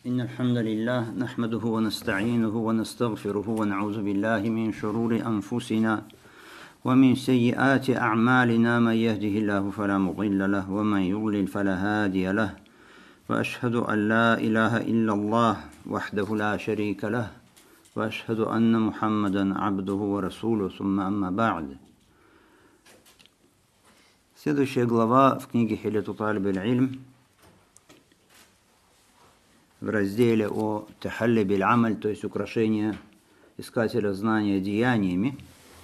إن الحمد لله نحمده ونستعينه ونستغفره ونعوذ بالله من شرور أنفسنا ومن سيئات أعمالنا من يهده الله فلا مضل له ومن يضلل فلا هادي له وأشهد أن لا إله إلا الله وحده لا شريك له وأشهد أن محمدا عبده ورسوله ثم أما بعد. Следующая глава в книге Хиляту Талиб аль-Илм в разделе о тахалли биль-амаль, то есть украшение искателя знания деяниями.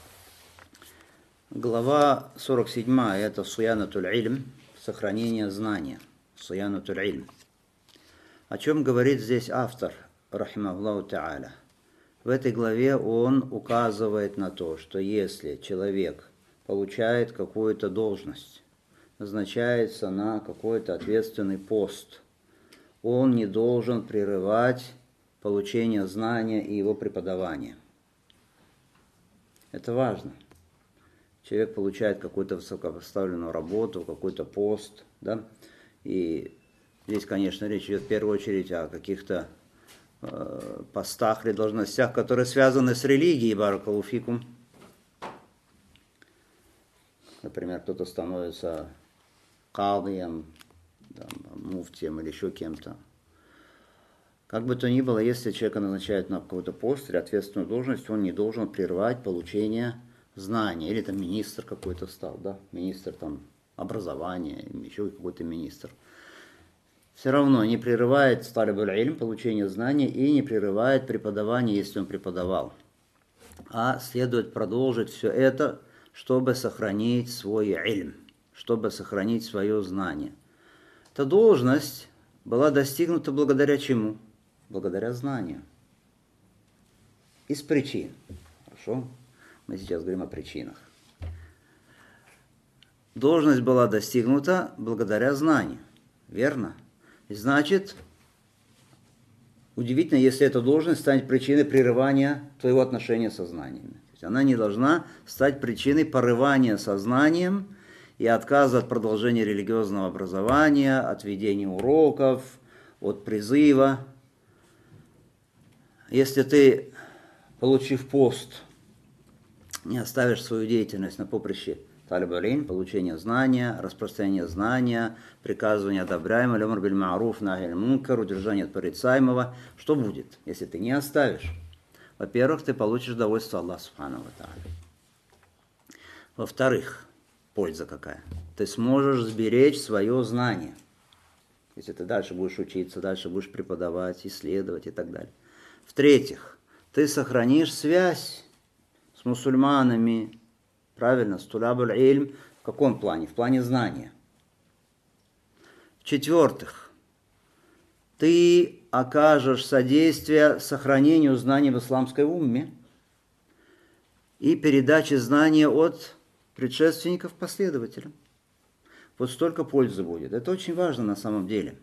Глава 47, это Суянатуль Ильм, сохранение знания. Суянатуль Ильм. О чем говорит здесь автор, рахимахуллаху та'аля? В этой главе он указывает на то, что если человек получает какую-то должность, назначается на какой-то ответственный пост, он не должен прерывать получение знания и его преподавание. Это важно. Человек получает какую-то высокопоставленную работу, какой-то пост, да? И здесь, конечно, речь идет в первую очередь о каких-то постах или должностях, которые связаны с религией, баракаллаху фикум. Например, кто-то становится кадием, муфтием или еще кем-то. Как бы то ни было, если человека назначают на какой-то пост или ответственную должность, он не должен прерывать получение знания. Или там министр какой-то стал, да? Министр там образования, еще какой-то министр. Все равно не прерывает талиб аль-илм получение знаний и не прерывает преподавание, если он преподавал. А следует продолжить все это, чтобы сохранить свой ильм, чтобы сохранить свое знание. Эта должность была достигнута благодаря чему? Благодаря знанию. Из причин. Хорошо? Мы сейчас говорим о причинах. Должность была достигнута благодаря знанию. Верно? И значит, удивительно, если эта должность станет причиной прерывания твоего отношения со знаниями. То есть она не должна стать причиной порывания сознанием и отказа от продолжения религиозного образования, от ведения уроков, от призыва. Если ты, получив пост, не оставишь свою деятельность на поприще талиб аль-илм, получение знания, распространение знания, приказывание одобряемого, аль-амр биль-ма'руф, нахи аль-мункар, удержание от порицаемого, что будет, если ты не оставишь? Во-первых, ты получишь довольство Аллаха субханаху ва тааля. Во-вторых, польза какая? Ты сможешь сберечь свое знание. Если ты дальше будешь учиться, дальше будешь преподавать, исследовать и так далее. В-третьих, ты сохранишь связь с мусульманами, правильно, с тулаб аль-илм. В каком плане? В плане знания. В-четвертых, ты окажешь содействие сохранению знаний в исламской умме и передаче знания от предшественников последователям. Вот столько пользы будет. Это очень важно на самом деле.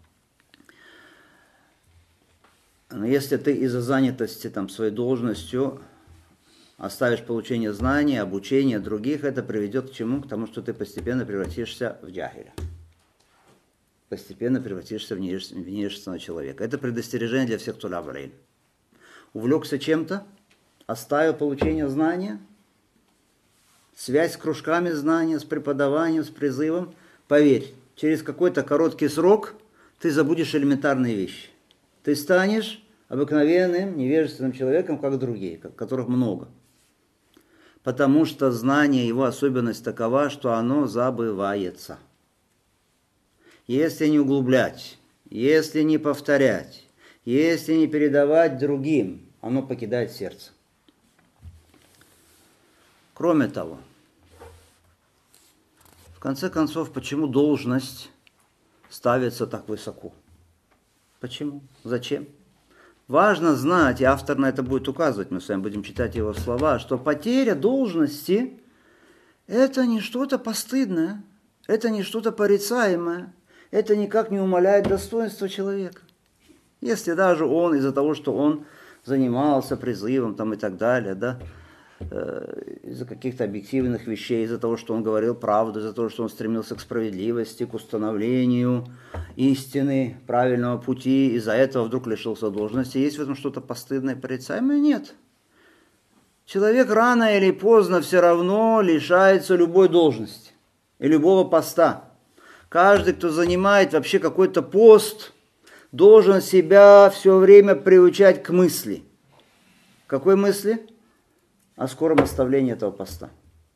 Но если ты из-за занятости своей должностью оставишь получение знаний, обучение других, это приведет к чему? К тому, что ты постепенно превратишься в джахиля. Постепенно превратишься в невежественного человека. Это предостережение для всех тулаб аль-илм. Увлекся чем-то, оставил получение знания, связь с кружками знания, с преподаванием, с призывом. Поверь, через какой-то короткий срок ты забудешь элементарные вещи. Ты станешь обыкновенным, невежественным человеком, как другие, которых много. Потому что знание, его особенность такова, что оно забывается. Если не углублять, если не повторять, если не передавать другим, оно покидает сердце. Кроме того, в конце концов, почему должность ставится так высоко? Почему? Зачем? Важно знать, и автор на это будет указывать, мы с вами будем читать его слова, что потеря должности – это не что-то постыдное, это не что-то порицаемое, это никак не умаляет достоинства человека. Если даже он из-за того, что он занимался призывом и так далее, да, из-за каких-то объективных вещей, из-за того, что он говорил правду, из-за того, что он стремился к справедливости, к установлению истины, правильного пути, из-за этого вдруг лишился должности. Есть в этом что-то постыдное, порицаемое? Нет. Человек рано или поздно все равно лишается любой должности и любого поста. Каждый, кто занимает вообще какой-то пост, должен себя все время приучать к мысли. Какой мысли? О скором оставлении этого поста.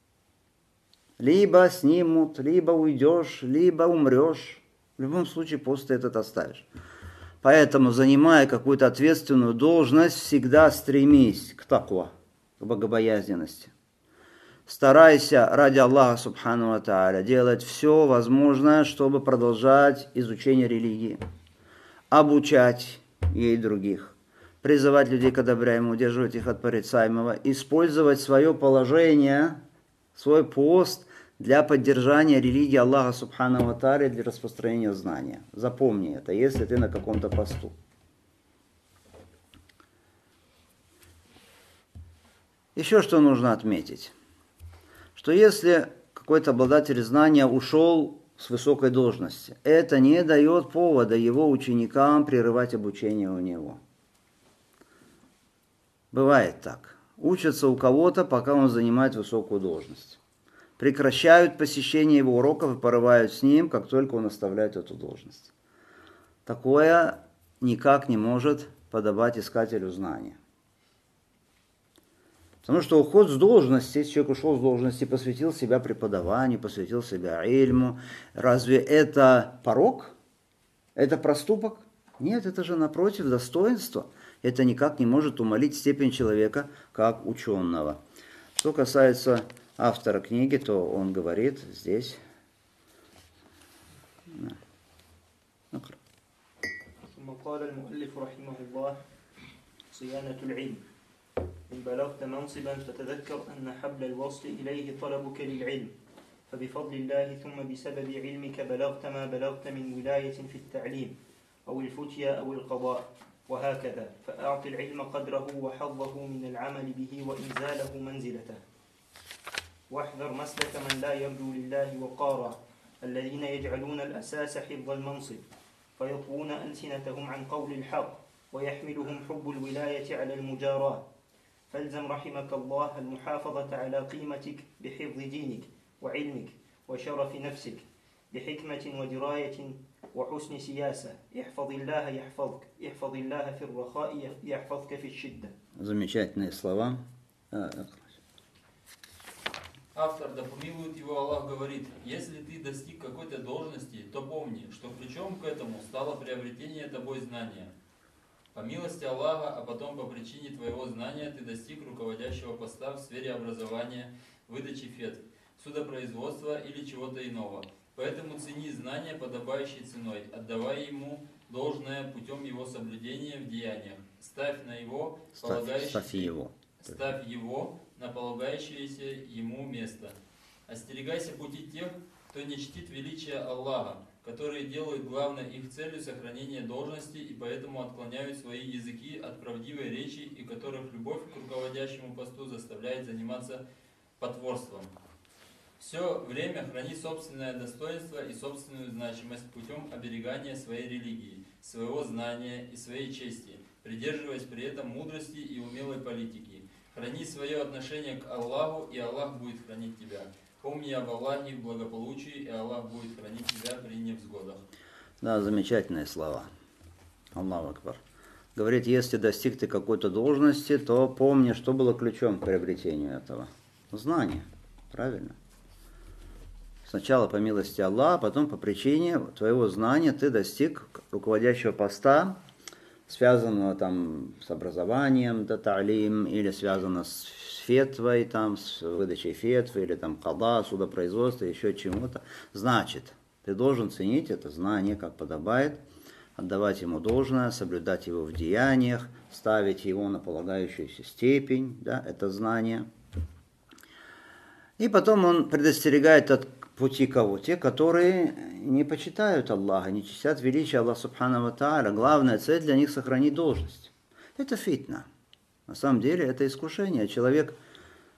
Либо снимут, либо уйдешь, либо умрешь. В любом случае пост ты этот оставишь. Поэтому, занимая какую-то ответственную должность, всегда стремись к таква, к богобоязненности. Старайся ради Аллаха Субхану ва Тааля делать все возможное, чтобы продолжать изучение религии, обучать ей других, призывать людей к одобряемому, удерживать их от порицаемого, использовать свое положение, свой пост для поддержания религии Аллаха Субхану ва Тааля, для распространения знания. Запомни это, если ты на каком-то посту. Еще что нужно отметить, что если какой-то обладатель знания ушел с высокой должности, это не дает повода его ученикам прерывать обучение у него. Бывает так. Учатся у кого-то, пока он занимает высокую должность. Прекращают посещение его уроков и порывают с ним, как только он оставляет эту должность. Такое никак не может подобать искателю знания. Потому что уход с должности, если человек ушел с должности, посвятил себя преподаванию, посвятил себя ильму, разве это порок? Это проступок? Нет, это же напротив достоинство. Это никак не может умалить степень человека как ученого. Что касается автора книги, то он говорит здесь. إن بلغت منصبا فتذكر أن حبل الوصل إليه طلبك للعلم فبفضل الله ثم بسبب علمك بلغت ما بلغت من ولاية في التعليم أو الفتيا أو القضاء وهكذا فأعط العلم قدره وحظه من العمل به وإنزاله منزلته واحذر مسلك من لا يرجو لله وقارا الذين يجعلون الأساس حفظ المنصب فيطوون ألسنتهم عن قول الحق ويحملهم حب الولاية على المجاراة فالزم رحمك الله المحافظة على قيمتك بحفظ دينك وعلمك وشرف نفسك بحكمة ودراية وحسن سياسة احفظ الله يحفظك احفظ الله في الرخاء يحفظك في الشدة. Замечательные слова. Автор, да помилует его Аллах, говорит: если ты достиг какой-то должности, то помни, что ключом к этому стало приобретение тобой знания. По милости Аллаха, а потом по причине твоего знания ты достиг руководящего поста в сфере образования, выдачи фетв, судопроизводства или чего-то иного. Поэтому цени знания подобающей ценой, отдавая ему должное путем его соблюдения в деяниях. Ставь его на полагающееся ему место. Остерегайся пути тех, кто не чтит величия Аллаха, которые делают главной их целью сохранение должности и поэтому отклоняют свои языки от правдивой речи и которых любовь к руководящему посту заставляет заниматься потворством. Все время храни собственное достоинство и собственную значимость путем оберегания своей религии, своего знания и своей чести, придерживаясь при этом мудрости и умелой политики. Храни свое отношение к Аллаху, и Аллах будет хранить тебя. Помни об Аллахе в благополучии, и Аллах будет хранить тебя при невзгодах. Да, замечательные слова. Аллаху Акбар. Говорит, если достиг ты какой-то должности, то помни, что было ключом к приобретению этого. Знание. Правильно? Сначала по милости Аллаха, потом по причине твоего знания ты достиг руководящего поста, связанного там с образованием, та'лим, или связано с фетвой, там, с выдачей фетвы, или там када, судопроизводство, еще чему-то. Значит, ты должен ценить это знание, как подобает, отдавать ему должное, соблюдать его в деяниях, ставить его на полагающуюся степень, да, это знание. И потом он предостерегает от пути кого? Те, которые не почитают Аллаха, не чтят величие Аллаха Субхану ва Тааля. Главная цель для них сохранить должность. Это фитна. На самом деле это искушение. Человек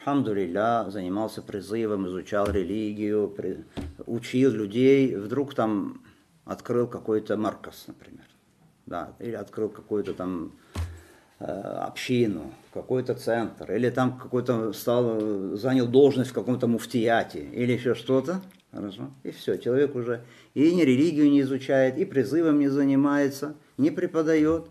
хамдулилля, занимался призывом, изучал религию, учил людей, вдруг там открыл какой-то маркас, например, да, или открыл какую-то там общину, какой-то центр, или там какой-то занял должность в каком-то муфтияте, или еще что-то, хорошо, и все, человек уже и ни религию не изучает, и призывом не занимается, не преподает.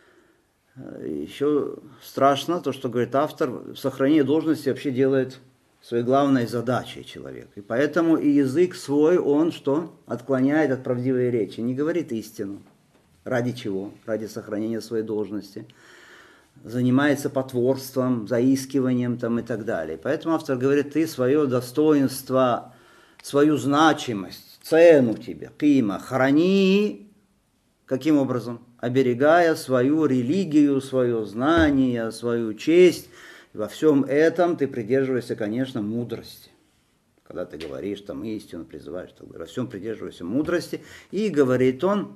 Еще страшно то, что говорит автор, сохранение должности вообще делает своей главной задачей человек. И поэтому и язык свой, он что? Отклоняет от правдивой речи, не говорит истину. Ради чего? Ради сохранения своей должности. Занимается потворством, заискиванием там, и так далее. Поэтому автор говорит, ты свое достоинство, свою значимость, цену тебе, кима, храни. Каким образом? Оберегая свою религию, свое знание, свою честь. И во всем этом ты придерживаешься, конечно, мудрости. Когда ты говоришь там истину, призываешь, во всем придерживайся мудрости. И говорит он,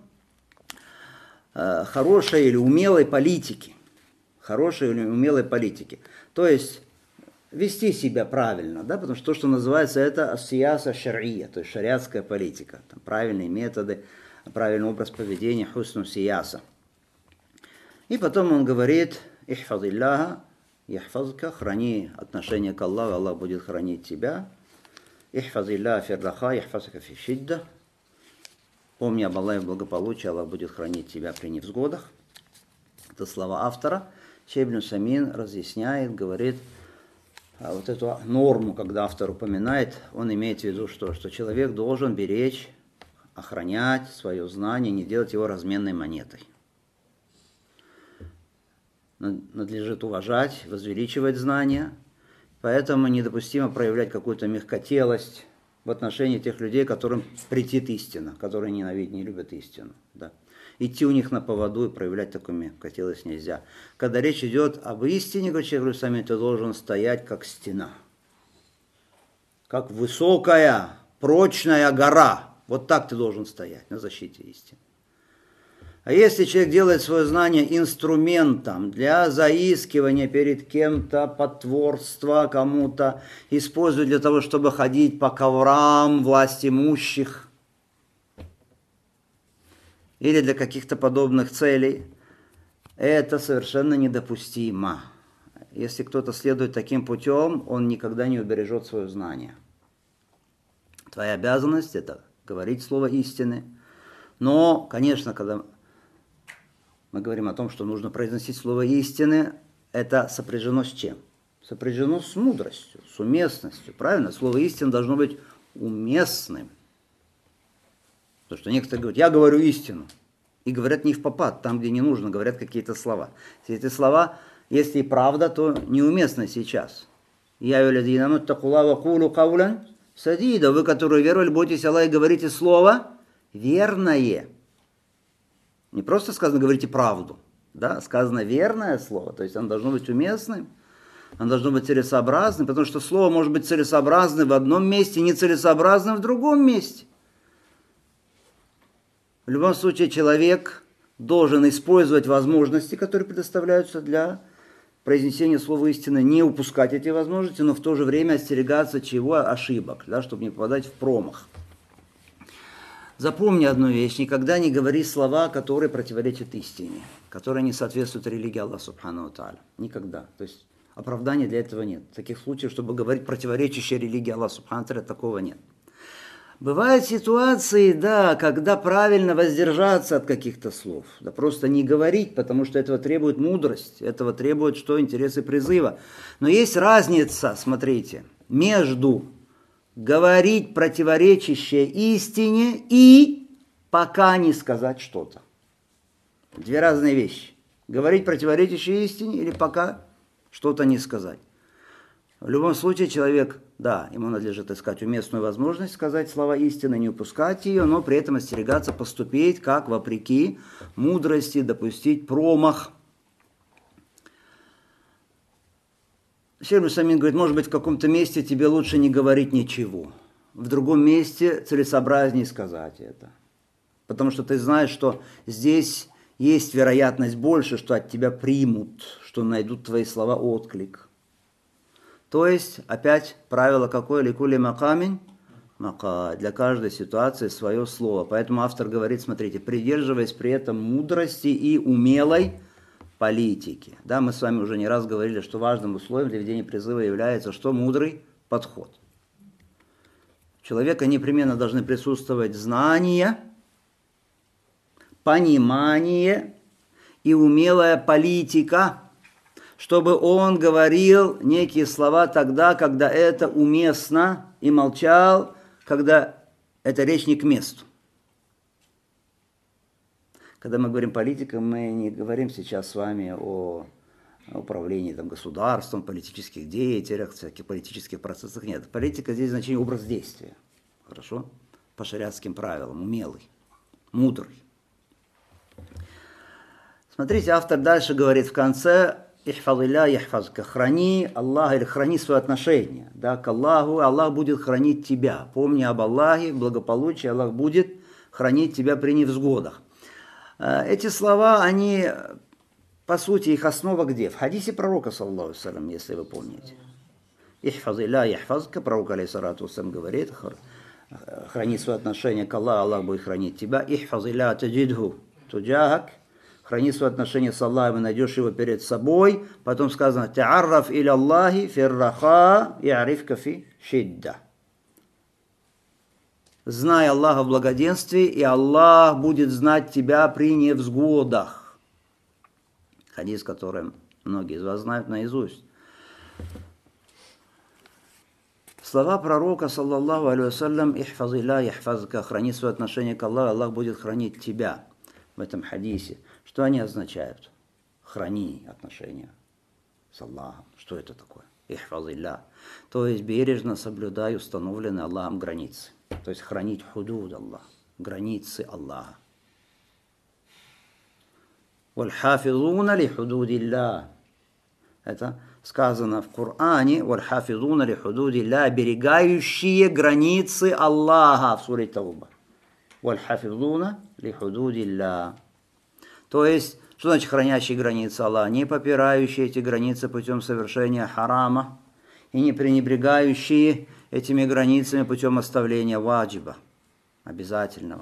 хорошей или умелой политики. Хорошей или умелой политики. То есть вести себя правильно, да, потому что то, что называется, это ас-сияса шар'ия, то есть шариатская политика, там, правильные методы, правильный образ поведения, хусну сияса. И потом он говорит, ихфазилляха, яхфазка, храни отношение к Аллаху, Аллах будет хранить тебя. Ихфазилляха фирраха, яхфазка фи шидда. Помни об Аллахе в благополучии, Аллах будет хранить тебя при невзгодах. Это слова автора. Шейх ибн Усаймин разъясняет, говорит, вот эту норму, когда автор упоминает, он имеет в виду что? Что человек должен беречь, охранять свое знание, не делать его разменной монетой. Надлежит уважать, возвеличивать знания, поэтому недопустимо проявлять какую-то мягкотелость в отношении тех людей, которым претит истина, которые ненавидят, не любят истину. Да. Идти у них на поводу и проявлять такую мягкотелость нельзя. Когда речь идет об истине, говорит Шейх ибн, ты должен стоять как стена, как высокая, прочная гора. Вот так ты должен стоять на защите истины. А если человек делает свое знание инструментом для заискивания перед кем-то, потворства кому-то, использует для того, чтобы ходить по коврам власть имущих или для каких-то подобных целей, это совершенно недопустимо. Если кто-то следует таким путем, он никогда не убережет свое знание. Твоя обязанность – это говорить слово истины. Но, конечно, когда мы говорим о том, что нужно произносить слово истины, это сопряжено с чем? Сопряжено с мудростью, с уместностью. Правильно? Слово истины должно быть уместным. Потому что некоторые говорят, я говорю истину. И говорят не впопад, там, где не нужно, говорят какие-то слова. Если эти слова, если и правда, то неуместны сейчас. Я юлядинамут такулава кулу каулян садида. Вы, которые веровали, бойтесь Аллаха и говорите слово верное. Не просто сказано говорите правду, да, сказано верное слово, то есть оно должно быть уместным, оно должно быть целесообразным, потому что слово может быть целесообразным в одном месте, нецелесообразным в другом месте. В любом случае человек должен использовать возможности, которые предоставляются для произнесения слова истины, не упускать эти возможности, но в то же время остерегаться чего? Ошибок, да, чтобы не попадать в промах. Запомни одну вещь, никогда не говори слова, которые противоречат истине, которые не соответствуют религии Аллаха Субхану ва Тааля. Никогда. То есть оправдания для этого нет. Таких случаев, чтобы говорить противоречащие религии Аллаха Субхану ва Тааля, такого нет. Бывают ситуации, да, когда правильно воздержаться от каких-то слов, да просто не говорить, потому что этого требует мудрость, этого требует, что интересы призыва. Но есть разница, смотрите, между говорить противоречащее истине и пока не сказать что-то. Две разные вещи. Говорить противоречащее истине или пока что-то не сказать. В любом случае человек, да, ему надлежит искать уместную возможность сказать слова истины, не упускать ее, но при этом остерегаться поступить, как вопреки мудрости, допустить промах. Шейх ибн Усаймин говорит, может быть, в каком-то месте тебе лучше не говорить ничего. В другом месте целесообразнее сказать это. Потому что ты знаешь, что здесь есть вероятность больше, что от тебя примут, что найдут твои слова отклик. То есть, опять правило какое? Ликули макамин мака. Для каждой ситуации свое слово. Поэтому автор говорит, смотрите, придерживаясь при этом мудрости и умелой политики. Да, мы с вами уже не раз говорили, что важным условием для ведения призыва является что? Мудрый подход. У человека непременно должны присутствовать знания, понимание и умелая политика, чтобы он говорил некие слова тогда, когда это уместно, и молчал, когда эта речь не к месту. Когда мы говорим политика, мы не говорим сейчас с вами о управлении там, государством, политических деятелях, всяких политических процессах. Нет, политика здесь значение образ действия. Хорошо? По шариатским правилам, умелый, мудрый. Смотрите, автор дальше говорит в конце: «Ихфазилля яхфазка», храни Аллаха или храни свое отношение, да, к Аллаху, Аллах будет хранить тебя. Помни об Аллахе, в благополучии Аллах будет хранить тебя при невзгодах. Эти слова, они, по сути, их основа где? В хадисе пророка, саллаллаху алейхи ва саллям, если вы помните. «Ихфазилля яхфазка», пророк, алейхиссалату вассалям, говорит, храни свое отношение к Аллаху, Аллах будет хранить тебя. «Ихфазилля таджидху туджахак», храни свое отношение с Аллахом и найдешь его перед собой. Потом сказано: «Та'арраф иля Аллахи фирраха я'рифка фи шидда». Знай Аллаха в благоденствии, и Аллах будет знать тебя при невзгодах. Хадис, который многие из вас знают наизусть. Слова пророка, саллаллаху алейхи ва саллям, «Ихфазилля яхфазка», храни свое отношение к Аллаху, Аллах будет хранить тебя. В этом хадисе. Что они означают? Храни отношения с Аллахом. Что это такое? Ихфазилля. То есть бережно соблюдай установленные Аллахом границы. То есть хранить худуд Аллах, границы Аллаха. «Вальхафизуна ли худудилля». Это сказано в Коране: «Вальхафизуна ли худудилля», оберегающие границы Аллаха в суре Тауба. «Вальхафизуна ли худудилля». То есть, что значит хранящие границы Аллаха? Не попирающие эти границы путем совершения харама и не пренебрегающие этими границами путем оставления ваджиба, обязательного.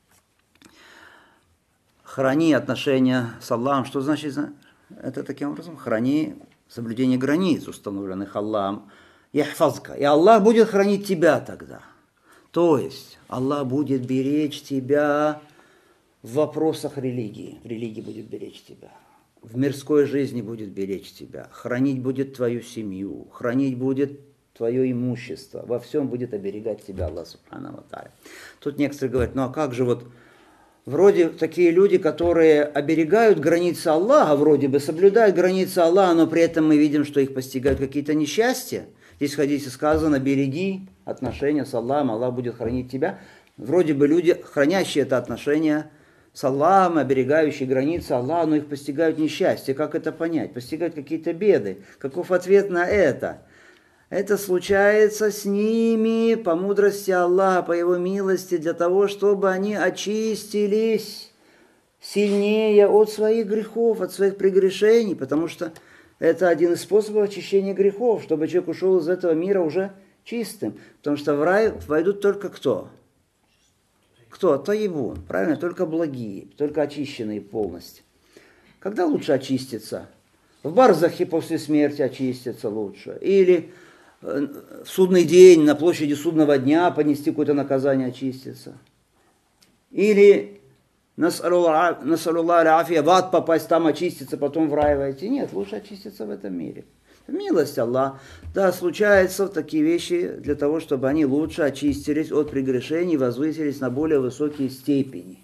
Храни отношения с Аллахом. Что значит это таким образом? Храни соблюдение границ, установленных Аллахом. Яхфазка. И Аллах будет хранить тебя тогда. То есть, Аллах будет беречь тебя в вопросах религии. В религии будет беречь тебя. В мирской жизни будет беречь тебя. Хранить будет твою семью. Хранить будет твое имущество. Во всем будет оберегать тебя Аллах субхану ва тааля. Тут некоторые говорят: ну а как же вот вроде такие люди, которые оберегают границы Аллаха, вроде бы соблюдают границы Аллаха, но при этом мы видим, что их постигают какие-то несчастья. Здесь в хадисе сказано: береги отношения с Аллахом, Аллах будет хранить тебя. Вроде бы люди, хранящие это отношение с Аллахом, оберегающие границы Аллаха, но их постигают несчастья. Как это понять? Постигают какие-то беды. Каков ответ на это? Это случается с ними по мудрости Аллаха, по Его милости, для того, чтобы они очистились сильнее от своих грехов, от своих прегрешений, потому что это один из способов очищения грехов, чтобы человек ушел из этого мира уже чистым. Потому что в рай войдут только кто? Кто? Таибун, правильно? Только благие, только очищенные полностью. Когда лучше очиститься? В барзахе после смерти очиститься лучше. Или в судный день, на площади судного дня понести какое-то наказание, очиститься. Или насаллаллаху аль-афия, в ад попасть, там очиститься, потом в рай войти. Нет, лучше очиститься в этом мире. Милость Аллаха. Да, случаются такие вещи для того, чтобы они лучше очистились от прегрешений, возвысились на более высокие степени.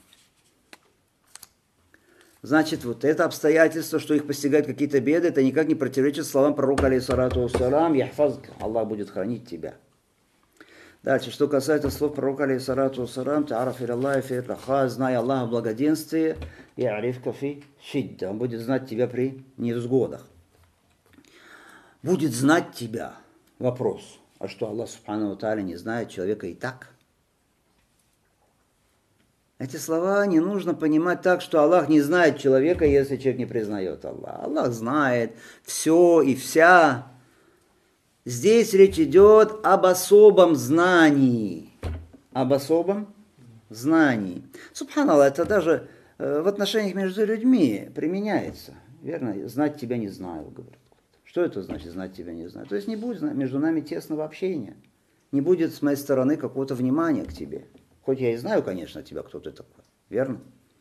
Значит, вот это обстоятельство, что их постигают какие-то беды, это никак не противоречит словам пророка, алейхиссалату вассалям, яхфазка, Аллах будет хранить тебя. Дальше, что касается слов пророка, алейхиссалату вассалям, та'арраф иля Аллахи фирраха, знай Аллаха в благоденствии, я'рифка фи шидда, он будет знать тебя при невзгодах. Будет знать тебя. Вопрос, а что Аллах субхану ва тааля не знает человека и так? Эти слова не нужно понимать так, что Аллах не знает человека, если человек не признает Аллаха. Аллах знает все и вся. Здесь речь идет об особом знании. Об особом знании. Субханаллах, это даже в отношениях между людьми применяется. Верно? Знать тебя не знаю, говорит. Что это значит, знать тебя не знаю? То есть не будет между нами тесного общения. Не будет с моей стороны какого-то внимания к тебе. Хоть я и знаю, конечно, тебя, кто ты такой. Верно?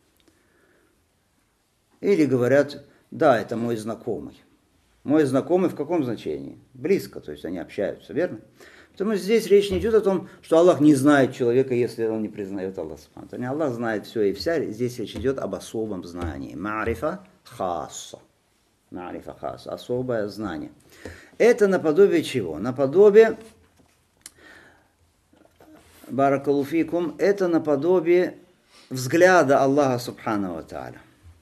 Или говорят, да, это мой знакомый. Мой знакомый в каком значении? Близко, то есть они общаются, верно? Потому что здесь речь не идет о том, что Аллах не знает человека, если он не признает Аллаха. Аллах знает все и вся. Здесь речь идет об особом знании. Ма'рифа хасса. Ма'рифа хасса. Особое знание. Это наподобие чего? Наподобие, баракалуфикум, это наподобие взгляда Аллаха Субхану ва Тааля.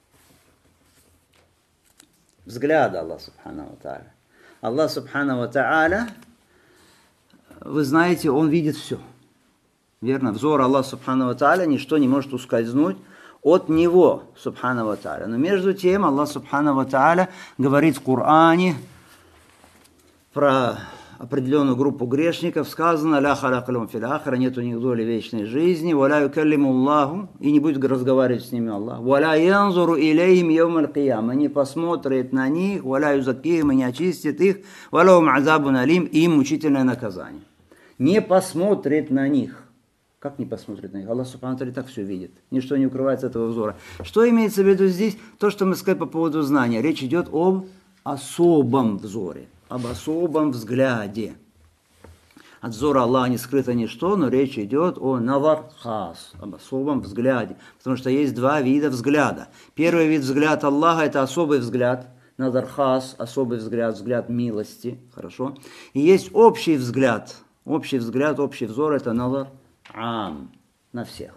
Взгляда Аллаха Субхану ва Тааля. Аллах Субхану ва Тааля, вы знаете, Он видит все. Верно? Взор Аллаха Субхану ва Тааля, ничто не может ускользнуть от Него, Субхану ва Тааля. Но между тем Аллах Субхану ва Тааля говорит в Коране про определенную группу грешников, сказано: «Ля халакалум фил ахира», нет у них доли вечной жизни, «Валя юкаллиму Аллаху», и не будет разговаривать с ними Аллах, «Валя янзуру илейхим йом аль-кияма», не посмотрит на них, «Валя юзаккихим», и не очистит их, «Валя хум азабун алим», и им мучительное наказание. Не посмотрит на них. Как не посмотрит на них? Аллах Субхану ва Тааля так все видит. Ничто не укрывается от этого взора. Что имеется в виду здесь? То, что мы сказали по поводу знания. Речь идет об особом взоре, об особом взгляде. От взора Аллаха не скрыто ничто, но речь идет о навар хас, об особом взгляде. Потому что есть два вида взгляда. Первый вид взгляда Аллаха – это особый взгляд. Назар хас, особый взгляд, взгляд милости. Хорошо. И есть общий взгляд. Общий взгляд, общий взор – это назар ам, на всех.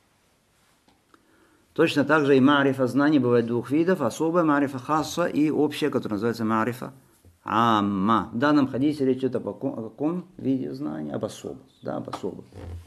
Точно так же и ма'рифа знаний бывает двух видов. Особая ма'рифа хасса и общая, которая называется ма'рифа амма. В данном хадисе речь идет о каком виде знания? Об особом. Да, об особом.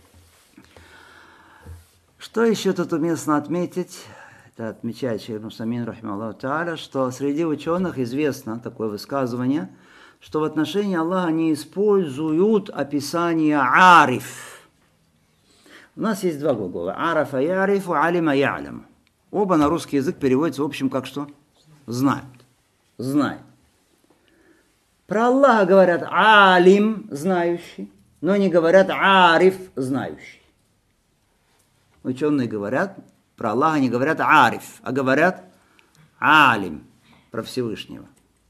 Что еще тут уместно отметить? Это отмечает Шейх Ибн Усаймин, рахимахуллаху тааля, что среди ученых известно такое высказывание, что в отношении Аллаха не используют описание ариф. У нас есть два глагола. Арафа ярифу, алима ялям. Оба на русский язык переводятся в общем как что? Знают. Знает. Про Аллаха говорят алим, знающий, но не говорят ариф, знающий. Ученые говорят, про Аллаха не говорят ариф, а говорят алим, про Всевышнего.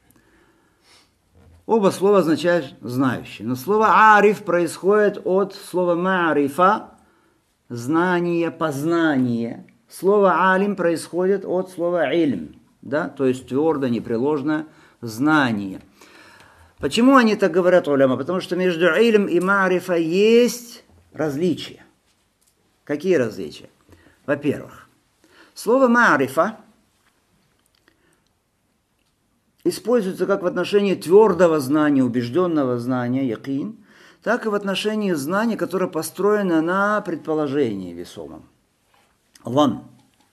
Оба слова означают знающий. Но слово ариф происходит от слова ма'рифа, знание, познание. Слово алим происходит от слова ильм, да, то есть твердо, непреложное знание. Почему они так говорят, уляма? Потому что между ильм и ма'рифа есть различия. Какие различия? Во-первых, слово ма'рифа используется как в отношении твердого знания, убежденного знания, якин, так и в отношении знания, которое построено на предположении весомом. Лан.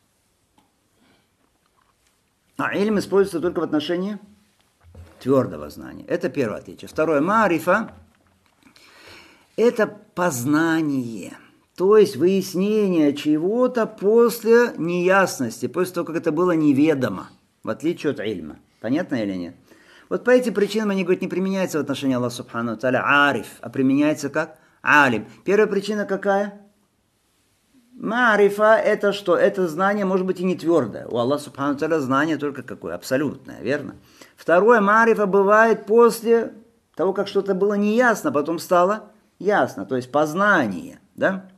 А ильм используется только в отношении твердого знания. Это первое отличие. Второе, ма'рифа – это познание, то есть выяснение чего-то после неясности, после того, как это было неведомо, в отличие от ильма. Понятно или нет? Вот по этим причинам они говорят, не применяется в отношении Аллаха Субхану ва Тааля ариф, а применяется как алим. Первая причина какая? Ма'рифа – это что? Это знание может быть и не твердое. У Аллаха Субхану ва Тааля знание только какое? Абсолютное, верно? Второе, ма'рифа бывает после того, как что-то было неясно, потом стало ясно, то есть познание, да?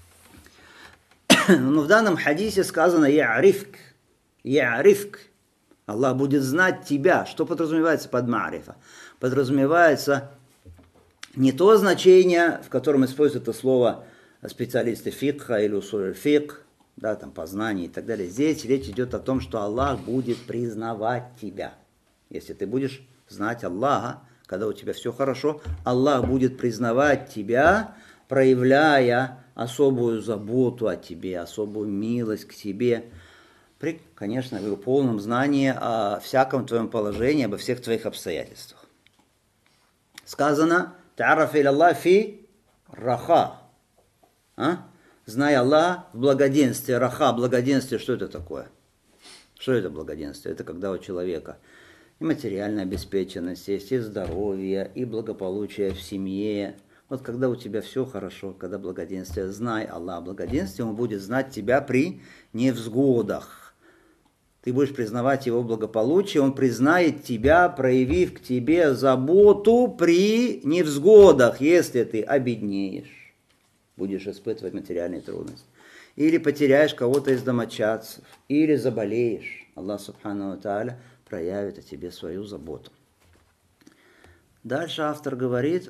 Но в данном хадисе сказано «я'рифк», «я'рифк». Аллах будет знать тебя. Что подразумевается под ма'рифа? Подразумевается не то значение, в котором используется это слово специалисты фикха или усуль фикх, да, там познание и так далее. Здесь речь идет о том, что Аллах будет признавать тебя. Если ты будешь знать Аллаха, когда у тебя все хорошо, Аллах будет признавать тебя, проявляя особую заботу о тебе, особую милость к тебе, при, конечно, полном знании о всяком твоем положении, обо всех твоих обстоятельствах. Сказано, «Та'араф иля Аллах фи раха». Знай Аллаха в благоденствии. Раха, благоденствие, что это такое? Что это благоденствие? Это когда у человека и материальная обеспеченность есть, и здоровье, и благополучие в семье. Вот когда у тебя все хорошо, когда благоденствие, знай Аллах благоденствие, Он будет знать тебя при невзгодах. Ты будешь признавать Его благополучие, Он признает тебя, проявив к тебе заботу при невзгодах, если ты обеднеешь, будешь испытывать материальные трудности. Или потеряешь кого-то из домочадцев, или заболеешь. Аллах Субхану ва Тааля проявит о тебе свою заботу. Дальше автор говорит,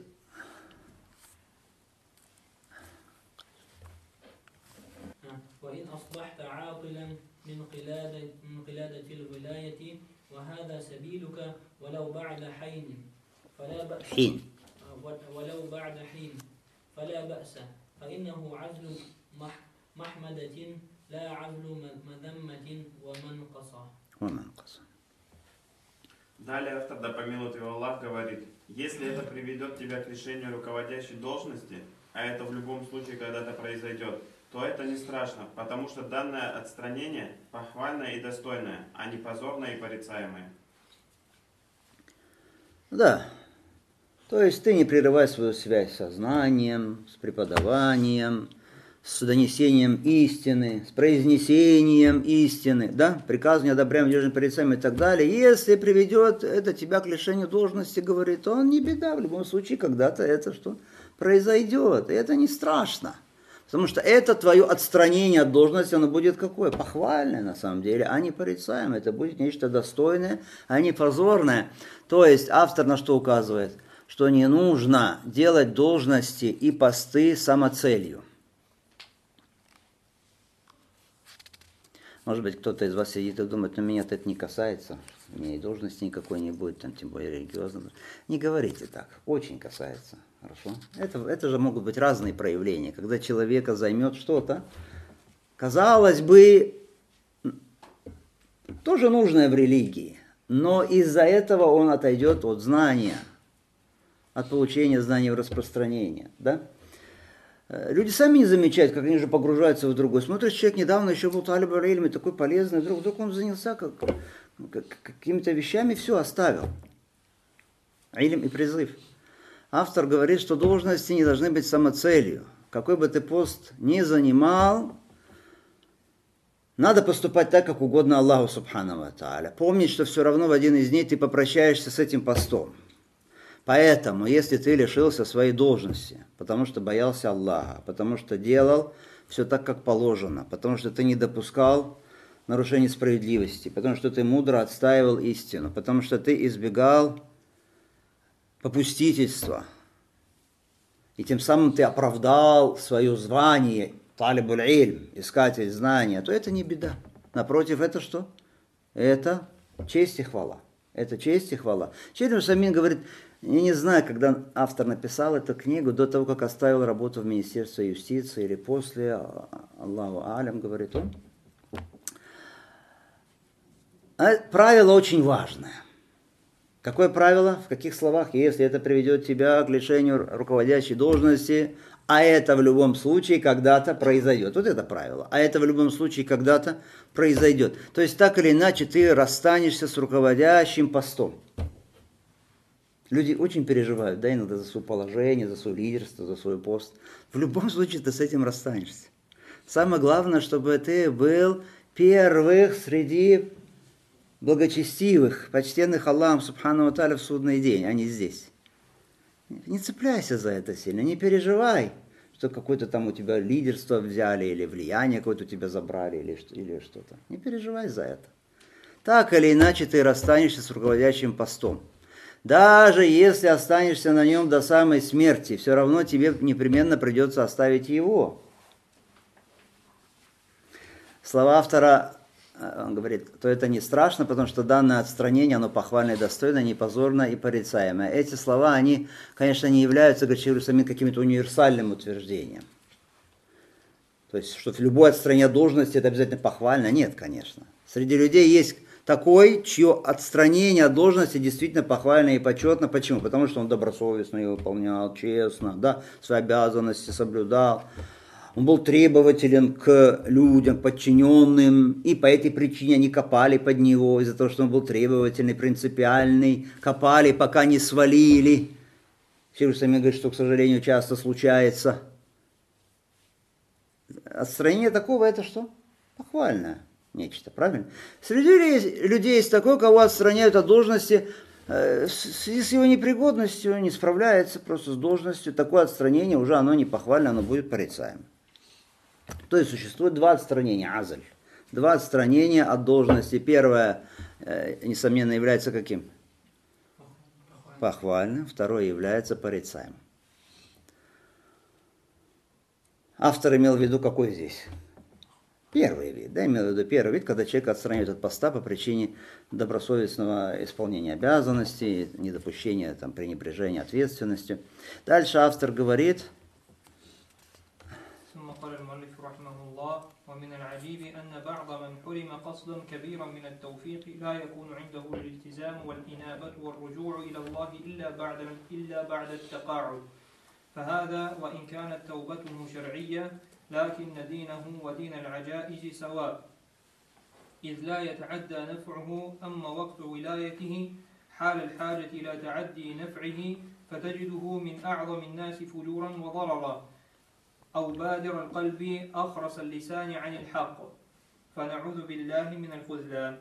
وإن أصبحت عاطلا من قلادة الولاية وهذا سبيلك ولو بعد حين فلا بأس ولو بعد حين فلا بأس فإنه عزل محمدة لا عزل مذمة ومنقصة. Далее автор, да помилует его Аллах, говорит, если это приведет тебя к лишению руководящей должности, а это в любом случае когда-то произойдет, то это не страшно, потому что данное отстранение похвальное и достойное, а не позорное и порицаемое. Да, то есть ты не прерывай свою связь со знанием, с преподаванием, с донесением истины, с произнесением истины, да, приказывание, одобряем, держим порицаем и так далее. Если приведет это тебя к лишению должности, говорит он, не беда, в любом случае когда-то это что произойдет, и это не страшно. Потому что это твое отстранение от должности, оно будет какое? Похвальное на самом деле, а не порицаемое. Это будет нечто достойное, а не позорное. То есть автор на что указывает? Что не нужно делать должности и посты самоцелью. Может быть, кто-то из вас сидит и думает, меня-то это не касается, у меня и должности никакой не будет, там, тем более религиозно. Не говорите так, очень касается, хорошо? Это же могут быть разные проявления, когда человека займет что-то, казалось бы, тоже нужное в религии, но из-за этого он отойдет от знания, от получения знаний в распространение, да? Люди сами не замечают, как они же погружаются в другой. Смотришь, человек недавно еще был талиб аль-ильми, такой полезный, вдруг он занялся какими-то вещами, все оставил. Илм и призыв. Автор говорит, что должности не должны быть самоцелью. Какой бы ты пост ни занимал, надо поступать так, как угодно Аллаху Субхану ва Тааля. Помнить, что все равно в один из дней ты попрощаешься с этим постом. Поэтому, если ты лишился своей должности, потому что боялся Аллаха, потому что делал все так, как положено, потому что ты не допускал нарушений справедливости, потому что ты мудро отстаивал истину, потому что ты избегал попустительства, и тем самым ты оправдал свое звание, талиб аль-ильм, искатель знания, то это не беда. Напротив, это что? Это честь и хвала. Это честь и хвала. Шейх Усаймин говорит, я не знаю, когда автор написал эту книгу, до того, как оставил работу в Министерстве юстиции или после, Аллаху алям, говорит он. Правило очень важное. Какое правило? В каких словах? Если это приведет тебя к лишению руководящей должности, а это в любом случае когда-то произойдет. Вот это правило. А это в любом случае когда-то произойдет. То есть так или иначе ты расстанешься с руководящим постом. Люди очень переживают, да, иногда за свое положение, за свое лидерство, за свой пост. В любом случае ты с этим расстанешься. Самое главное, чтобы ты был первых среди благочестивых, почтенных Аллахом Субхану ва Тааля в судный день, а не здесь. Не цепляйся за это сильно, не переживай, что какое-то там у тебя лидерство взяли, или влияние какое-то у тебя забрали, или что-то. Не переживай за это. Так или иначе ты расстанешься с руководящим постом. Даже если останешься на нем до самой смерти, все равно тебе непременно придется оставить его. Слова автора, он говорит, то это не страшно, потому что данное отстранение, оно похвальное, достойное, не позорное и порицаемое. Эти слова, они, конечно, не являются, говорит Шейх Усаймин, каким-то универсальным утверждением. То есть, что в любое отстранение должности это обязательно похвально. Нет, конечно. Среди людей есть Такой, чье отстранение от должности действительно похвально и почетно. Почему? Потому что он добросовестно ее выполнял, честно, да, свои обязанности соблюдал. Он был требователен к людям, подчиненным, и по этой причине они копали под него, из-за того, что он был требовательный, принципиальный, копали, пока не свалили. Все же сами говорят, что, к сожалению, часто случается. Отстранение такого, это что? Похвальное нечто, правильно? Среди людей есть такой, кого отстраняют от должности в связи с его непригодностью, не справляется просто с должностью. Такое отстранение уже оно не похвально, оно будет порицаемо. То есть существует два отстранения, азаль. Два отстранения от должности. Первое, несомненно, является каким? Похвальным. Второе является порицаемым. Автор имел в виду какой здесь? Первый вид, да, имел в виду первый вид, когда человека отстраняют от поста по причине добросовестного исполнения обязанностей, недопущения там, пренебрежения ответственностью. Дальше автор говорит: ومن العجيب أن بعض من حرم قصدا كبيرا من التوفيق لا يكون عنده الالتزام والإنابة والرجوع إلى الله إلا بعد التقاعد فهذا وإن كانت توبته شرعية لكن دينه ودين العجائز سواء إذ لا يتعدى نفعه أما وقت ولايته حال الحاجة إلى تعدي نفعه فتجده من أعظم الناس فجورا وضررا أو بادر القلب أخرس اللسان عن الحق فنعوذ بالله من الخذلان.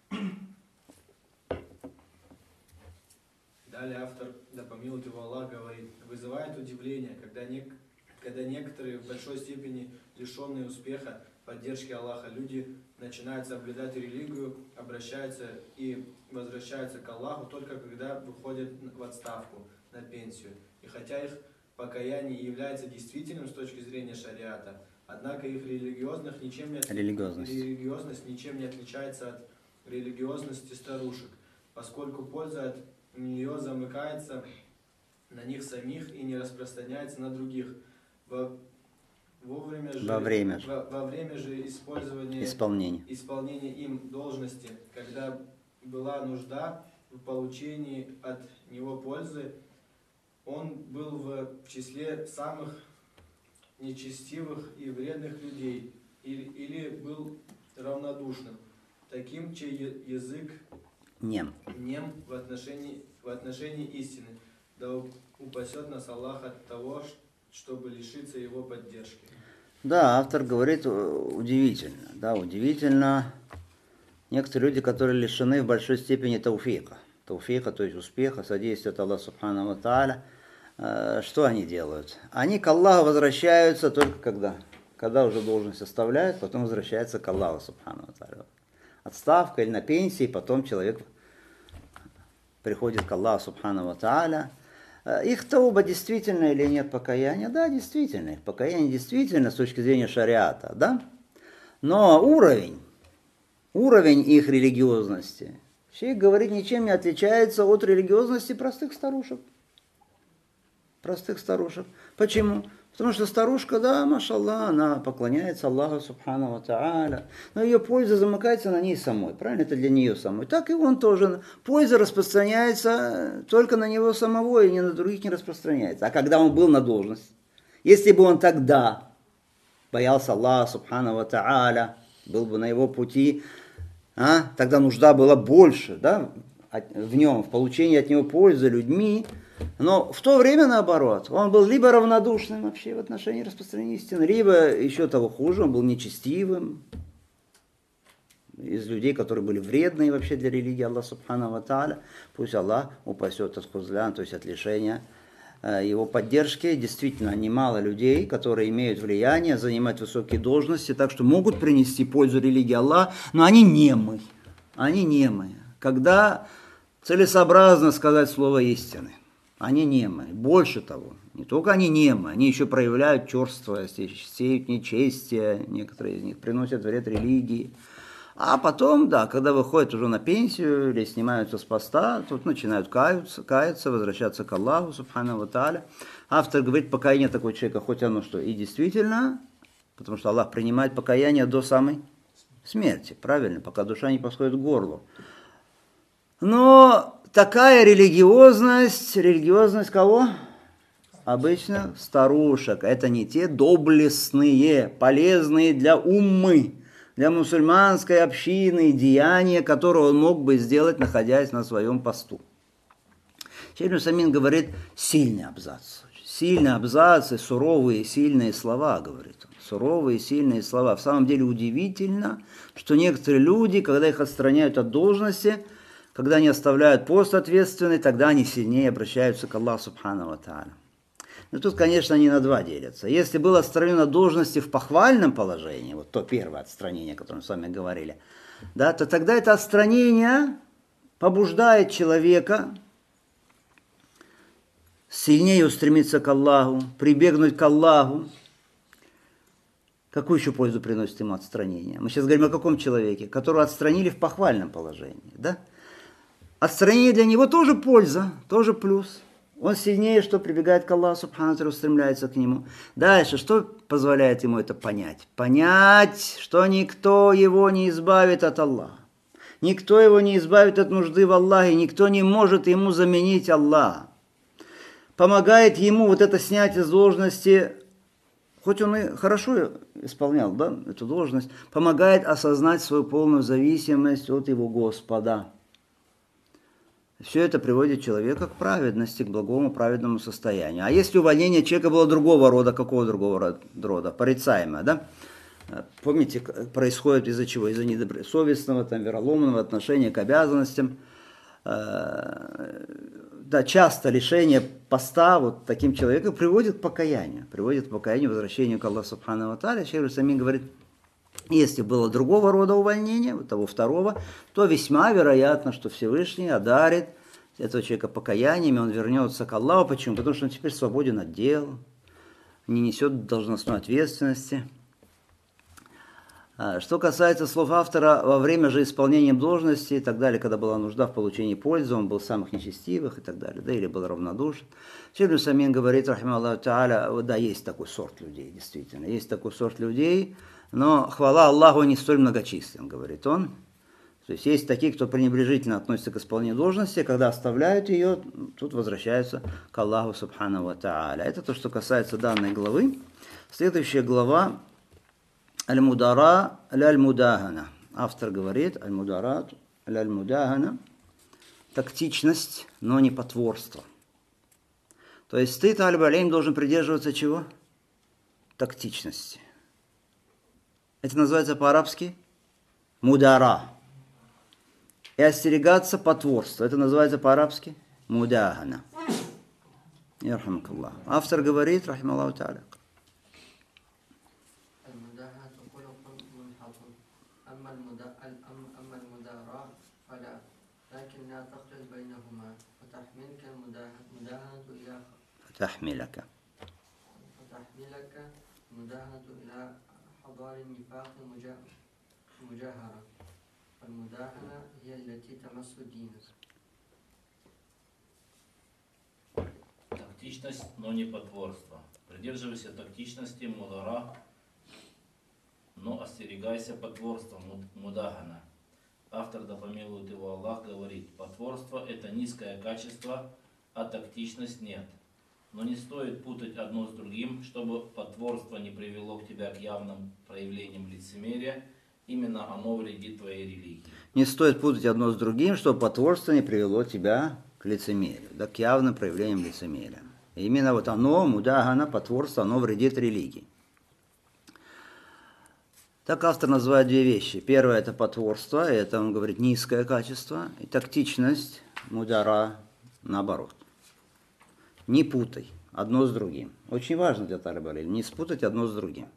Далее автор, да помилует его Аллах, говорит: вызывает удивление, когда некоторые в большой степени лишенные успеха, поддержки Аллаха люди начинают соблюдать религию, обращаются и возвращаются к Аллаху только когда выходят в отставку, на пенсию. И хотя их покаяние является действительным с точки зрения шариата, однако их религиозность ничем не отличается от религиозности старушек, поскольку польза от нее замыкается на них самих и не распространяется на других. Во время же исполнения им должности, когда была нужда в получении от него пользы, он был в числе самых нечестивых и вредных людей, или был равнодушным, таким, чей язык нем в отношении истины. Да упасет нас Аллах от того, чтобы лишиться его поддержки. Да, автор говорит удивительно. Да, удивительно. Некоторые люди, которые лишены в большой степени тауфика. Тауфика, то есть успеха, содействия от Аллаха Субхану ва Тааля. Что они делают? Они к Аллаху возвращаются только когда уже должность оставляют, потом возвращаются к Аллаху Субхану ва Тааля. Отставка или на пенсии, потом человек приходит к Аллаху Субхану ва Тааля. Их тауба действительно или нет покаяния? Да, действительно. Их покаяние действительно с точки зрения шариата, да? Но уровень их религиозности, шейх говорит, ничем не отличается от религиозности простых старушек. Почему? Потому что старушка, да, машаллах, она поклоняется Аллаху Субхану ва Тааля, но ее польза замыкается на ней самой, правильно? Это для нее самой. Так и он тоже. Польза распространяется только на него самого и ни на других не распространяется. А когда он был на должности, если бы он тогда боялся Аллаха Субхану ва Тааля, был бы на его пути, тогда нужда была больше, да, в нем, в получении от него пользы людьми. Но в то время, наоборот, он был либо равнодушным вообще в отношении распространения истины, либо, еще того хуже, он был нечестивым, из людей, которые были вредные вообще для религии Аллаха Субхану ва Тааля. Пусть Аллах упасет от хузлян, то есть от лишения его поддержки. Действительно, немало людей, которые имеют влияние, занимают высокие должности, так что могут принести пользу религии Аллаха, но они немы. Когда целесообразно сказать слово истины. Они немы. Больше того, не только они немы, они еще проявляют черство, сеют нечестие, некоторые из них приносят вред религии. А потом, да, когда выходят уже на пенсию или снимаются с поста, тут начинают каяться, возвращаться к Аллаху Субхану ва Тааля. Автор говорит, покаяние такого человека, хоть оно что, и действительно, потому что Аллах принимает покаяние до самой Смерти, правильно, пока душа не подходит к горлу. Но такая религиозность кого? Обычно старушек. Это не те доблестные, полезные для уммы, для мусульманской общины деяния, которые он мог бы сделать, находясь на своем посту. Шейх ибн Усаймин говорит сильный абзац. Сильные абзацы, суровые, сильные слова, говорит он. Суровые, сильные слова. В самом деле удивительно, что некоторые люди, когда их отстраняют от должности, когда они оставляют пост ответственный, тогда они сильнее обращаются к Аллаху субхану ва тааля. Но тут, конечно, они на два делятся. Если был отстранен от должности в похвальном положении, вот то первое отстранение, о котором мы с вами говорили, да, то тогда это отстранение побуждает человека сильнее устремиться к Аллаху, прибегнуть к Аллаху. Какую еще пользу приносит ему отстранение? Мы сейчас говорим о каком человеке, которого отстранили в похвальном положении. Да? Отстранение для него тоже польза, тоже плюс. Он сильнее, что прибегает к Аллаху, субхану ва тааля, устремляется к нему. Дальше, что позволяет ему это понять? Понять, что никто его не избавит от Аллаха. Никто его не избавит от нужды в Аллахе, никто не может ему заменить Аллаха. Помогает ему вот это снятие с должности, хоть он и хорошо исполнял, да, эту должность, помогает осознать свою полную зависимость от его Господа. Все это приводит человека к праведности, к благому праведному состоянию. А если увольнение человека было другого рода, какого другого рода? Порицаемое, да? Помните, происходит из-за чего? Из-за недобросовестного, там, вероломного отношения к обязанностям. Да, часто лишение поста вот таким человеком приводит к покаянию, возвращению к Аллаху субхану ва тааля. Шейх Усаймин говорит, если было другого рода увольнение, вот того второго, то весьма вероятно, что Всевышний одарит этого человека покаяниями, он вернется к Аллаху. Почему? Потому что он теперь свободен от дел, не несет должностной ответственности. Что касается слов автора, во время же исполнения должности и так далее, когда была нужда в получении пользы, он был самых нечестивых и так далее, да, или был равнодушен. Шейх ибн Усаймин говорит, рахимахуллаху тааля, да, есть такой сорт людей, действительно, есть такой сорт людей, но хвала Аллаху не столь многочислен, говорит он. То есть есть такие, кто пренебрежительно относится к исполнению должности, когда оставляют ее, тут возвращаются к Аллаху субхану ва тааля. Это то, что касается данной главы. Следующая глава Аль-Мудара ляль-Мудахана. Автор говорит, Аль-Мудара ляль-Мудахана, тактичность, но не потворство. То есть ты, талиб алейм, должен придерживаться чего? Тактичности. Это называется по-арабски мудара. И остерегаться потворства. Это называется по-арабски мудахана. Ярхамакаллах. Автор говорит, рахималлаху тааля, فتحملك مداهنة إلى حضار النفاق مجاهرة. المداهنة هي التي تمس الدين. Тактичность, но не потворство. Придерживайся тактичности, мудара, но остерегайся потворства, мудахана. Автор, да помилует его Аллах, говорит, потворство – это низкое качество, а тактичность нет. Но не стоит путать одно с другим, чтобы потворство не привело к тебя к явным проявлениям лицемерия. Именно оно вредит твоей религии. Не стоит путать одно с другим, чтобы потворство не привело тебя к лицемерию, да, к явным проявлениям лицемерия. И именно вот оно, мудахана, потворство, оно вредит религии. Так автор называет две вещи. Первое – это потворство, это, он говорит, низкое качество, и тактичность, мудара, наоборот. Не путай одно с другим. Очень важно для талиба алейм не спутать одно с другим.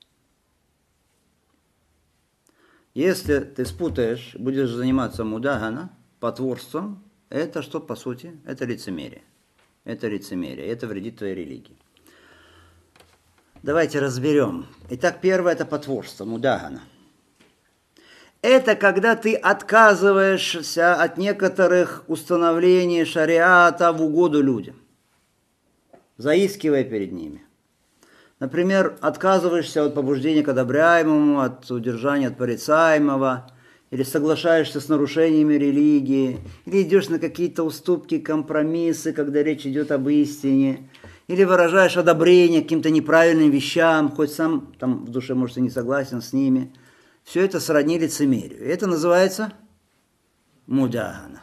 Если ты спутаешь, будешь заниматься мудахана, потворством, это что по сути? Это лицемерие. Это лицемерие, это вредит твоей религии. Давайте разберем. Итак, первое – это потворство, мудахана. Это когда ты отказываешься от некоторых установлений шариата в угоду людям, заискивая перед ними. Например, отказываешься от побуждения к одобряемому, от удержания от порицаемого, или соглашаешься с нарушениями религии, или идешь на какие-то уступки, компромиссы, когда речь идет об истине, или выражаешь одобрение каким-то неправильным вещам, хоть сам там в душе, может, и не согласен с ними. Все это сродни лицемерию. И это называется мудахана.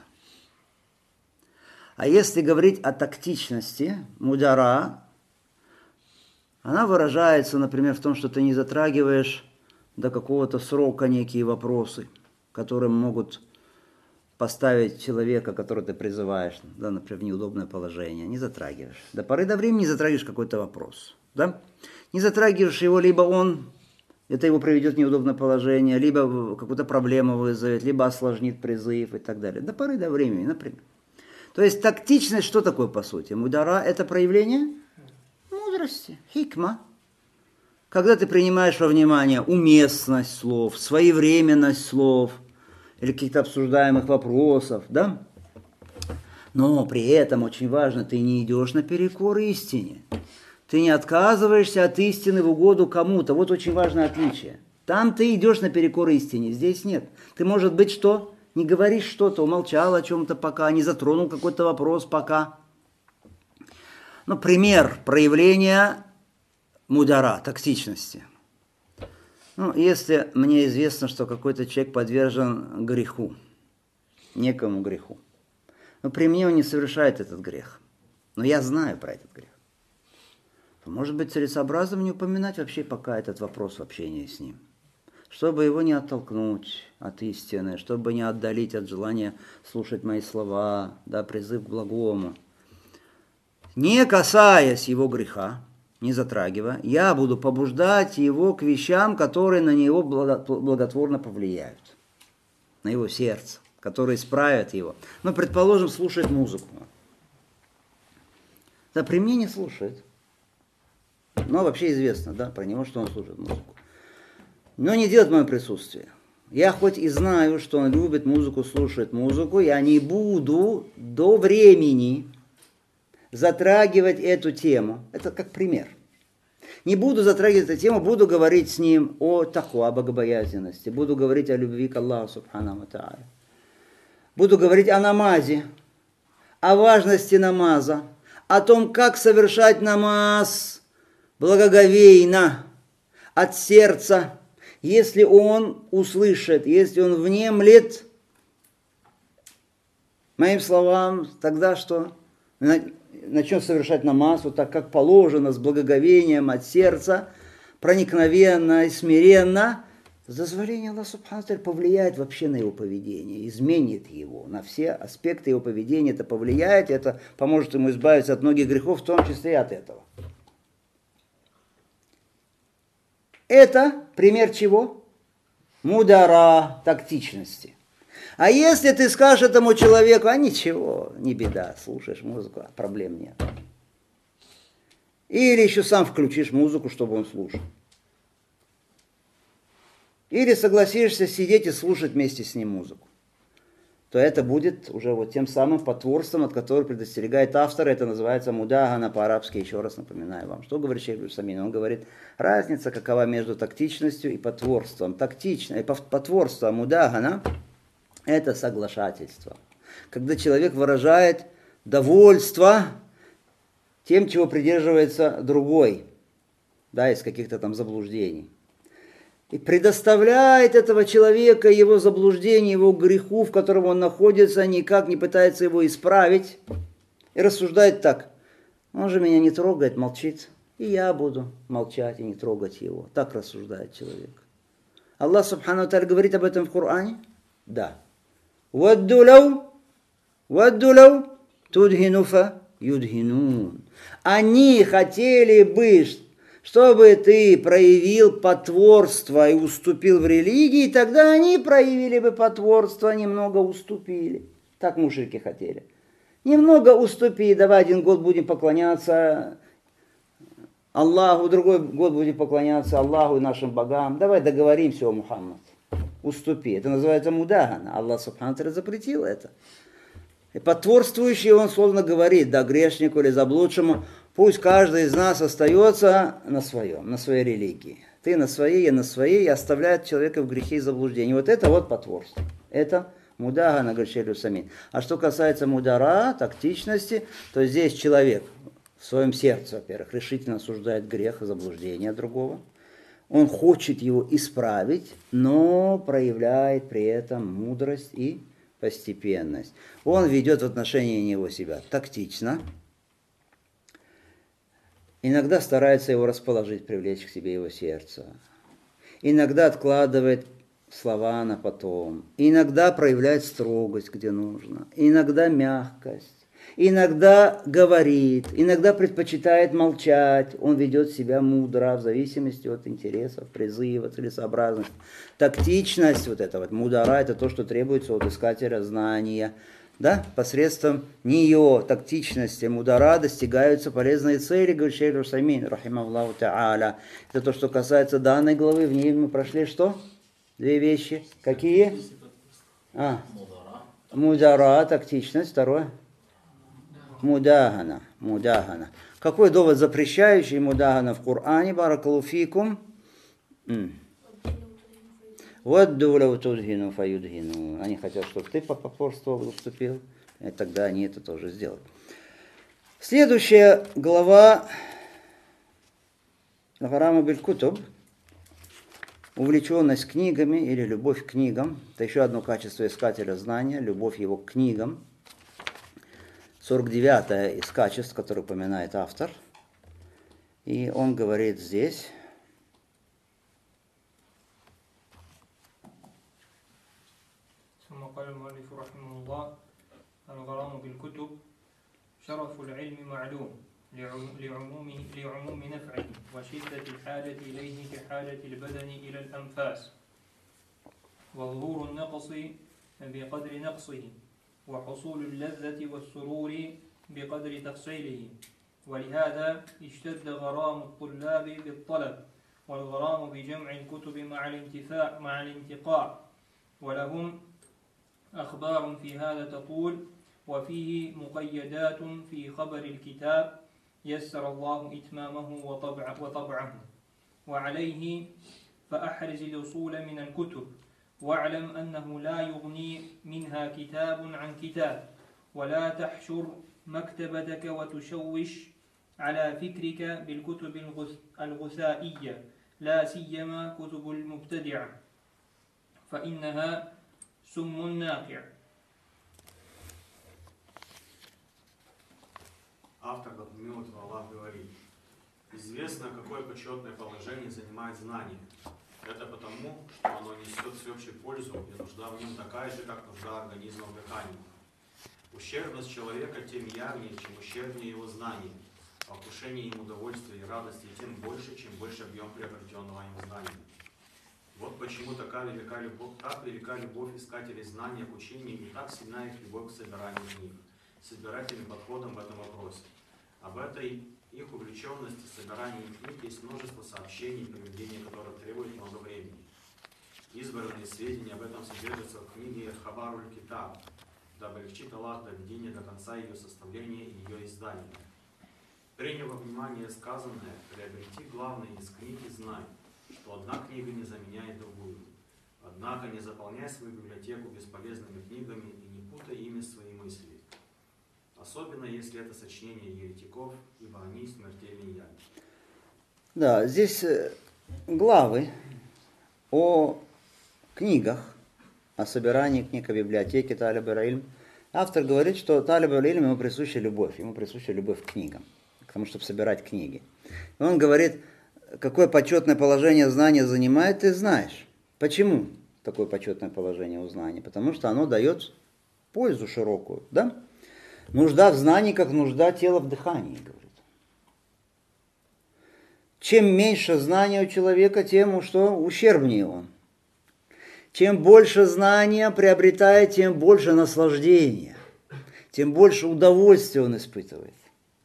А если говорить о тактичности, мудара, она выражается, например, в том, что ты не затрагиваешь до какого-то срока некие вопросы, которые могут поставить человека, которого ты призываешь, да, например, в неудобное положение, не затрагиваешь. До поры до времени не затрагиваешь какой-то вопрос. Да? Не затрагиваешь его, либо это его приведет в неудобное положение, либо какую-то проблему вызовет, либо осложнит призыв и так далее. До поры до времени, например. То есть тактичность, что такое по сути? Мудара – это проявление мудрости, хикма. Когда ты принимаешь во внимание уместность слов, своевременность слов или каких-то обсуждаемых вопросов, да? Но при этом очень важно, ты не идешь наперекор истине. Ты не отказываешься от истины в угоду кому-то. Вот очень важное отличие. Там ты идешь наперекор истине, здесь нет. Ты, может быть, что? Не говоришь что-то, умолчал о чем-то пока, не затронул какой-то вопрос пока. Ну, пример проявления мудара, тактичности. Ну, если мне известно, что какой-то человек подвержен греху, некому греху, но при мне он не совершает этот грех, но я знаю про этот грех, то, может быть, целесообразно не упоминать вообще пока этот вопрос в общении с ним, чтобы его не оттолкнуть от истины, чтобы не отдалить от желания слушать мои слова, да, призыв к благому. Не касаясь его греха, не затрагивая, я буду побуждать его к вещам, которые на него благотворно повлияют, на его сердце, которые исправят его. Ну, предположим, слушает музыку. Да, при мне не слушает. Но вообще известно, да, про него, что он слушает музыку. Но не делает в моем присутствии. Я хоть и знаю, что он любит музыку, слушает музыку, я не буду до времени затрагивать эту тему. Это как пример. Не буду затрагивать эту тему, буду говорить с ним о таква, о богобоязненности, буду говорить о любви к Аллаху субхану ва тааля. Буду говорить о намазе, о важности намаза, о том, как совершать намаз благоговейно, от сердца. Если он услышит, если он внемлет моим словам, тогда что? Начнет совершать намаз, вот так, как положено, с благоговением от сердца, проникновенно и смиренно, с дозволения Аллаха субхану ва тааля повлияет вообще на его поведение, изменит его, на все аспекты его поведения это повлияет, это поможет ему избавиться от многих грехов, в том числе и от этого. Это пример чего? Мудара, тактичности. А если ты скажешь этому человеку, а ничего, не беда, слушаешь музыку, проблем нет. Или еще сам включишь музыку, чтобы он слушал. Или согласишься сидеть и слушать вместе с ним музыку. То это будет уже вот тем самым потворством, от которого предостерегает автор. Это называется мудахана по-арабски, еще раз напоминаю вам. Что говорит шейх Ибн-Самин? Он говорит, разница какова между тактичностью и потворством. Потворство мудахана – это соглашательство. Когда человек выражает довольство тем, чего придерживается другой, да, из каких-то там заблуждений. И предоставляет этого человека, его заблуждение, его греху, в котором он находится, никак не пытается его исправить. И рассуждает так, он же меня не трогает, молчит, и я буду молчать и не трогать его. Так рассуждает человек. Аллах субхану ва тааля говорит об этом в Коране? Да. «Вадду лау тудхину фа юдхинун». Они хотели бы, чтобы ты проявил потворство и уступил в религии, тогда они проявили бы потворство, немного уступили. Так мушрики хотели. Немного уступи, давай один год будем поклоняться Аллаху, другой год будем поклоняться Аллаху и нашим богам. Давай договоримся, о Мухаммад. Уступи. Это называется мудахана. Аллах субхану ва тааля запретил это. И потворствующий, он словно говорит, да, грешнику или заблудшему, Пусть каждый из нас остается на своем, на своей религии. Ты на своей, я на своей, и оставляет человека в грехе и заблуждении. Вот это вот потворство. Это мудагана гашелю самин. А что касается мудара, тактичности, то здесь человек в своем сердце, во-первых, решительно осуждает грех и заблуждение другого. Он хочет его исправить, но проявляет при этом мудрость и постепенность. Он ведет в отношении него себя тактично. Иногда старается его расположить, привлечь к себе его сердце. Иногда откладывает слова на потом. Иногда проявляет строгость, где нужно. Иногда мягкость. Иногда говорит, иногда предпочитает молчать. Он ведет себя мудро в зависимости от интересов, призыва, целесообразности. Тактичность, вот это вот мудара, это то, что требуется от искателя знания. Да? Посредством нее, тактичности, мудара достигаются полезные цели, говорит шейх Русаймин, рахимахуллаху та'аля. Это то, что касается данной главы. В ней мы прошли что? Две вещи. Какие? Мудара, тактичность. Второе? Мудагана. Какой довод запрещающий мудагана в Коране? Баракаллаху фикум. Ваддулау тудхину фаюдхину. Они хотят, чтобы ты по попорству уступил, и тогда они это тоже сделают. Следующая глава Гарама биль-Кутуб. Увлеченность книгами или любовь к книгам. Это еще одно качество искателя знания, любовь его к книгам. 49-е из качеств, которые упоминает автор. И он говорит здесь: قال المؤلف رحمه الله: الغرام بالكتب شرف العلم معلوم لعموم نفعه وشدة الحاجة إليه كحاجة البدن إلى الأنفاس وظهور النقص بقدر نقصه وحصول اللذة والسرور بقدر تفصيله ولهذا اشتد غرام الطلاب بالطلب والغرام بجمع الكتب مع الانتقاء ولهم أخبار في هذا تطول وفيه مقيدات في خبر الكتاب يسر الله إتمامه وطبعه وعليه فأحرز الوصول من الكتب واعلم أنه لا يغني منها كتاب عن كتاب ولا تحشر مكتبتك وتشوش على فكرك بالكتب الغثائية لا سيما كتب المبتدعة فإنها سم ناقع. Автор, да помилует его Аллах, говорит: известно, какое почетное положение занимает знание. Это потому, что оно несет всеобщую пользу, и нужда в нем такая же, как нужда организма в дыхании. Ущербность человека тем явнее, чем ущербнее его знание, а вкушение им удовольствия и радости тем больше, чем больше объем приобретенного им знания. Вот почему так велика любовь искателей знания к учению и так сильна их любовь к собиранию книг, с избирательным подходом в этом вопросе. Об этой их увлеченности собиранием книг есть множество сообщений, проведение которых требует много времени. Избранные сведения об этом содержатся в книге Хабаруль Китаб, дабы облегчит Аллах доведение до конца ее составления и ее издания. Приняв во внимание сказанное, приобрети главное из книг и знай, что одна книга не заменяет другую. Однако не заполняй свою библиотеку бесполезными книгами и не путай ими свои мысли. Особенно, если это сочинение еретиков, ибо они смертельный яд. Да, здесь главы о книгах, о собирании книг, о библиотеке Талиб аль-Илм. Автор говорит, что Талиб аль-Илм ему присуща любовь к книгам, к тому, чтобы собирать книги. И он говорит, какое почетное положение знания занимает, ты знаешь. Почему такое почетное положение у знания? Потому что оно дает пользу широкую, да? Нужда в знании, как нужда тела в дыхании, говорит. Чем меньше знания у человека, тем что ущербнее он. Чем больше знания приобретает, тем больше наслаждения, тем больше удовольствия он испытывает.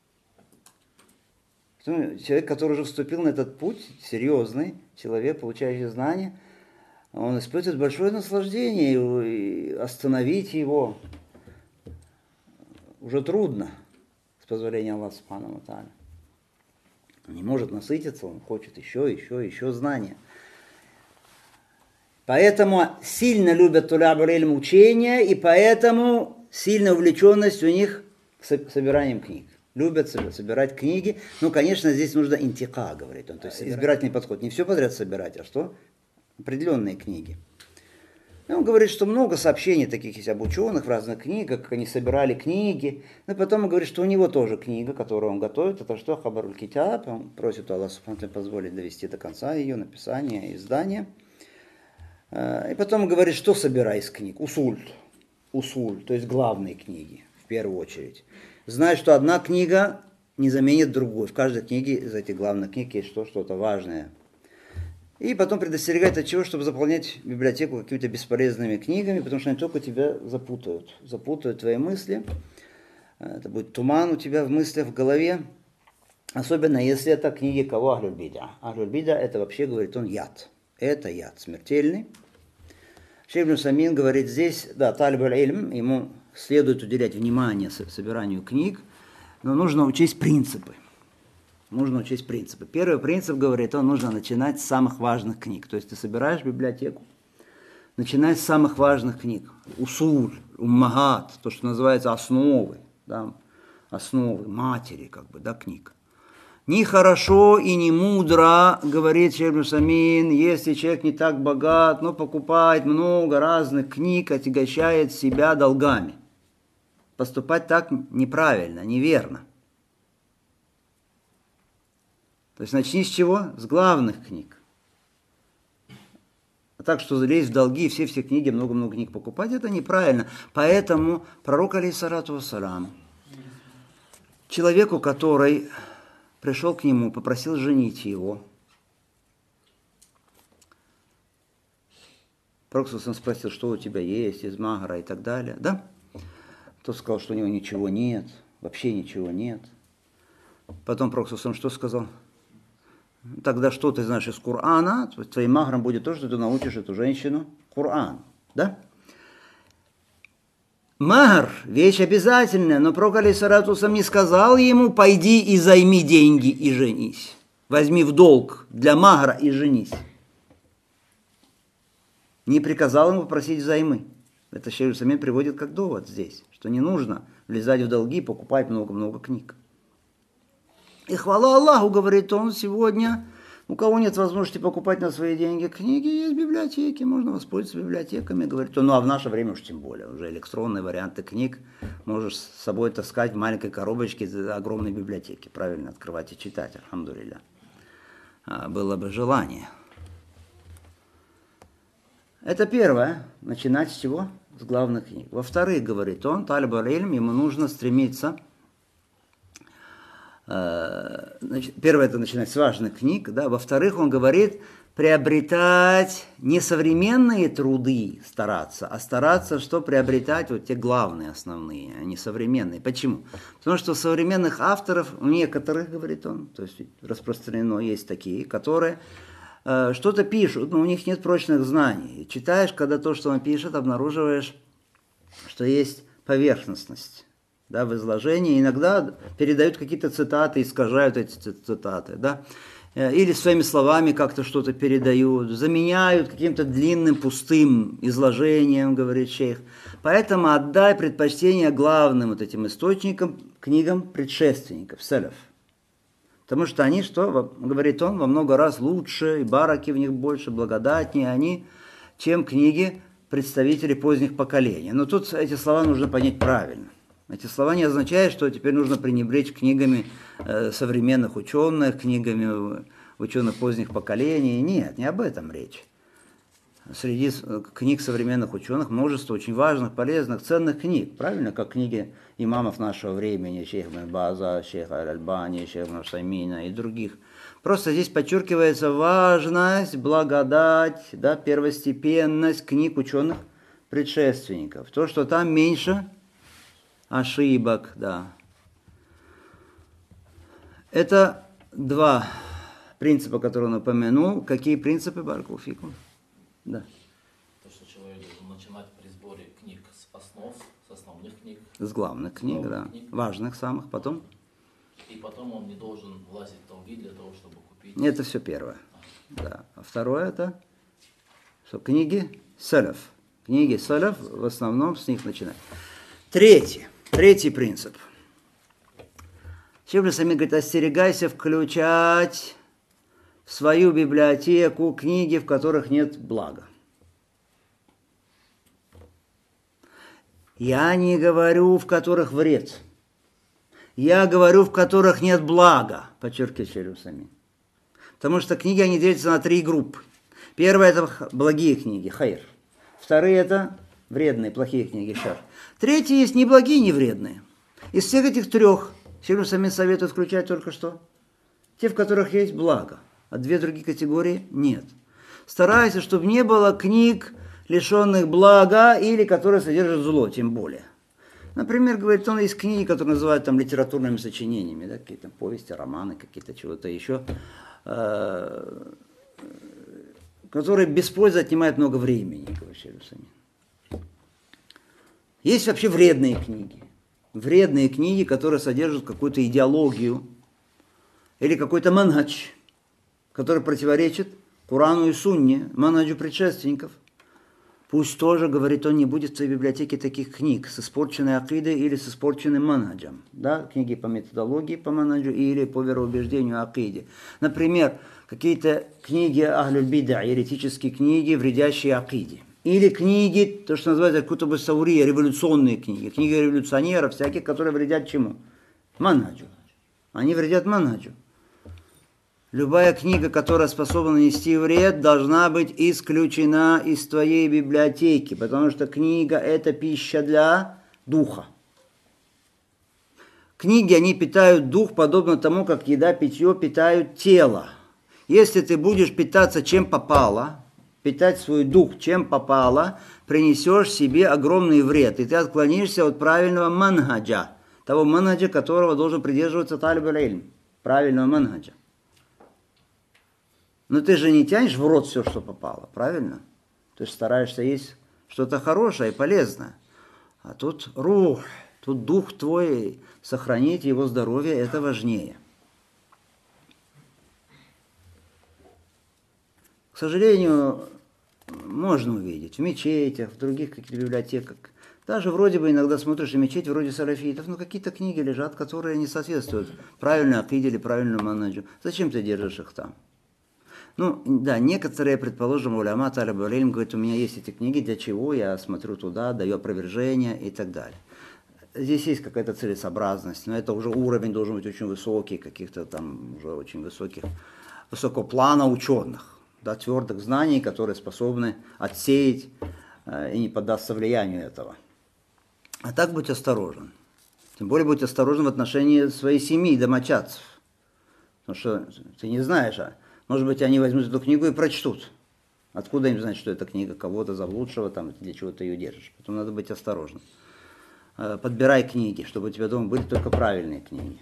Человек, который уже вступил на этот путь, серьезный человек, получающий знания, он испытывает большое наслаждение, и остановить его уже трудно, с позволения Аллаха Субхану ва Тааля. Он не может насытиться, он хочет еще знания. Поэтому сильно любят туляб аль-илм учения, и поэтому сильная увлеченность у них собиранием книг. Любят собирать книги. Ну, конечно, здесь нужно интика, говорит он. То есть избирательный подход. Не все подряд собирать, а что? Определенные книги. И он говорит, что много сообщений таких есть об ученых в разных книгах, как они собирали книги. Но потом он говорит, что у него тоже книга, которую он готовит. Это что? Хабаруль Китяб. Он просит у Аллаха субхану ва тааля позволить довести до конца ее написание и издание. И потом он говорит, что собирай из книг. Усуль, то есть главные книги, в первую очередь. Знай, что одна книга не заменит другую. В каждой книге из этих главных книг есть что-то важное. И потом предостерегает от чего, чтобы заполнять библиотеку какими-то бесполезными книгами, потому что они только тебя запутают твои мысли. Это будет туман у тебя в мыслях, в голове. Особенно если это книги кого? Ахлюль бида. Ахлюль бида это вообще, говорит он, яд. Это яд смертельный. Шейх ибн Усаймин говорит здесь, да, талиб аль-илм, ему следует уделять внимание собиранию книг, но нужно учесть принципы. Первый принцип, говорит он, нужно начинать с самых важных книг. То есть ты собираешь библиотеку, начинай с самых важных книг. Усуль, уммагат, то, что называется основы, да, основы, матери, книг. Не хорошо и не мудро, говорит шейх ибн Усаймин, если человек не так богат, но покупает много разных книг, отягощает себя долгами. Поступать так неправильно, неверно. То есть начни с чего? С главных книг. А так, что залезть в долги и все книги, много-много книг покупать, это неправильно. Поэтому пророк, алейхиссалату вассалам, человеку, который пришел к нему, попросил женить его, пророк спросил, что у тебя есть из магара и так далее, да? Тот сказал, что у него ничего нет, вообще ничего нет. Потом пророк что сказал? Тогда что ты знаешь из Корана? Твоим магром будет то, что ты научишь эту женщину Коран, да? Магр – вещь обязательная, но пророк алейхиссалату вассалам не сказал ему, пойди и займи деньги и женись. Возьми в долг для магра и женись. Не приказал ему попросить взаймы. Это шейх Усаймин приводит как довод здесь, что не нужно влезать в долги и покупать много-много книг. И хвала Аллаху, говорит он, сегодня, у кого нет возможности покупать на свои деньги книги, есть библиотеки, можно воспользоваться библиотеками, говорит он. Ну а в наше время уж тем более, уже электронные варианты книг можешь с собой таскать в маленькой коробочке из огромной библиотеки, правильно открывать и читать, альхамдулилля. Было бы желание. Это первое, начинать с чего? С главных книг. Во-вторых, говорит он, талиб аль-илм, ему нужно стремиться. Первое, это начинать с важных книг, да. Во-вторых, он говорит, приобретать не современные труды стараться, а стараться, что приобретать вот те главные, основные, а не современные. Почему? Потому что у современных авторов, у некоторых, говорит он, то есть распространено, есть такие, которые что-то пишут, но у них нет прочных знаний. И читаешь, когда то, что он пишет, обнаруживаешь, что есть поверхностность. Да, в изложении, иногда передают какие-то цитаты, искажают эти цитаты, да, или своими словами как-то что-то передают, заменяют каким-то длинным, пустым изложением, говорит шейх. Поэтому отдай предпочтение главным вот этим источникам, книгам предшественников, селеф. Потому что они, что, говорит он, во много раз лучше, и бараки в них больше, благодатнее они, чем книги представителей поздних поколений. Но тут эти слова нужно понять правильно. Эти слова не означают, что теперь нужно пренебречь книгами современных ученых, книгами ученых поздних поколений. Нет, не об этом речь. Среди книг современных ученых множество очень важных, полезных, ценных книг. Правильно, как книги имамов нашего времени, шейх ибн База, шейх аль-Альбани, шейх ибн Усаймина и других. Просто здесь подчеркивается важность, благодать, да, первостепенность книг ученых предшественников. То, что там меньше ошибок, да. Это два принципа, которые он упомянул. Какие принципы, баракаллаху фикум? Да. То, что человек должен начинать при сборе книг с основ, с основных книг. С главных книг, да. Книг. Важных самых, потом. И потом он не должен влазить в долги для того, чтобы купить. Это все первое. Да. А второе это что, книги салаф. Книги салаф в основном с них начинают. Третий принцип. Шейх Сами говорит, остерегайся включать в свою библиотеку книги, в которых нет блага. Я не говорю, в которых вред. Я говорю, в которых нет блага, подчеркивает Шейх Сами. Потому что книги, они делятся на 3 группы. Первая – это благие книги, хайр. Вторые – это вредные, плохие книги, шар. Третьи есть ни благие, ни вредные. Из всех этих 3 Шейх Сами советует включать только что? Те, в которых есть благо. А 2 другие категории нет. Старайся, чтобы не было книг, лишенных блага или которые содержат зло, тем более. Например, говорит, он есть книги, которые называют там литературными сочинениями, да, какие-то повести, романы, какие-то чего-то еще, которые без пользы отнимают много времени, говорит Шейх Сами. Есть вообще вредные книги. Вредные книги, которые содержат какую-то идеологию или какой-то манхадж, который противоречит Корану и Сунне, манхаджу предшественников. Пусть тоже, говорит он, не будет в твоей библиотеке таких книг с испорченной акидой или с испорченным манхаджем. Да? Книги по методологии, по манхаджу или по вероубеждению акиде. Например, какие-то книги ахлюль бида, еретические книги, вредящие акиде. Или книги, то, что называется кутуб саурия, революционные книги. Книги революционеров всяких, которые вредят чему? Манхаджу. Они вредят манхаджу. Любая книга, которая способна нанести вред, должна быть исключена из твоей библиотеки, потому что книга – это пища для духа. Книги, они питают дух, подобно тому, как еда, питье питают тело. Если ты будешь питаться чем попало, питать свой дух чем попало, принесешь себе огромный вред, и ты отклонишься от правильного манхаджа, того манхаджа, которого должен придерживаться талиб аль-илм, правильного манхаджа. Но ты же не тянешь в рот все, что попало, правильно? Ты же стараешься есть что-то хорошее и полезное. А тут рух, тут дух твой, сохранить его здоровье, это важнее. К сожалению, можно увидеть в мечетях, в других каких-то библиотеках. Даже вроде бы иногда смотришь, и мечеть вроде салафитов, но какие-то книги лежат, которые не соответствуют правильной акиде или правильному манхаджу. Зачем ты держишь их там? Ну, да, некоторые, предположим, уляма, талиб аль-илм, говорят, у меня есть эти книги, для чего я смотрю туда, даю опровержение и так далее. Здесь есть какая-то целесообразность, но это уже уровень должен быть очень высокий, каких-то там уже очень высокого плана ученых, да, твердых знаний, которые способны отсеять и не поддаться влиянию этого. А так будь осторожен. Тем более будь осторожен в отношении своей семьи, домочадцев. Потому что ты не знаешь, может быть, они возьмут эту книгу и прочтут. Откуда им знать, что это книга кого-то заблудшего, там, для чего ты ее держишь? Поэтому надо быть осторожным. Подбирай книги, чтобы у тебя дома были только правильные книги.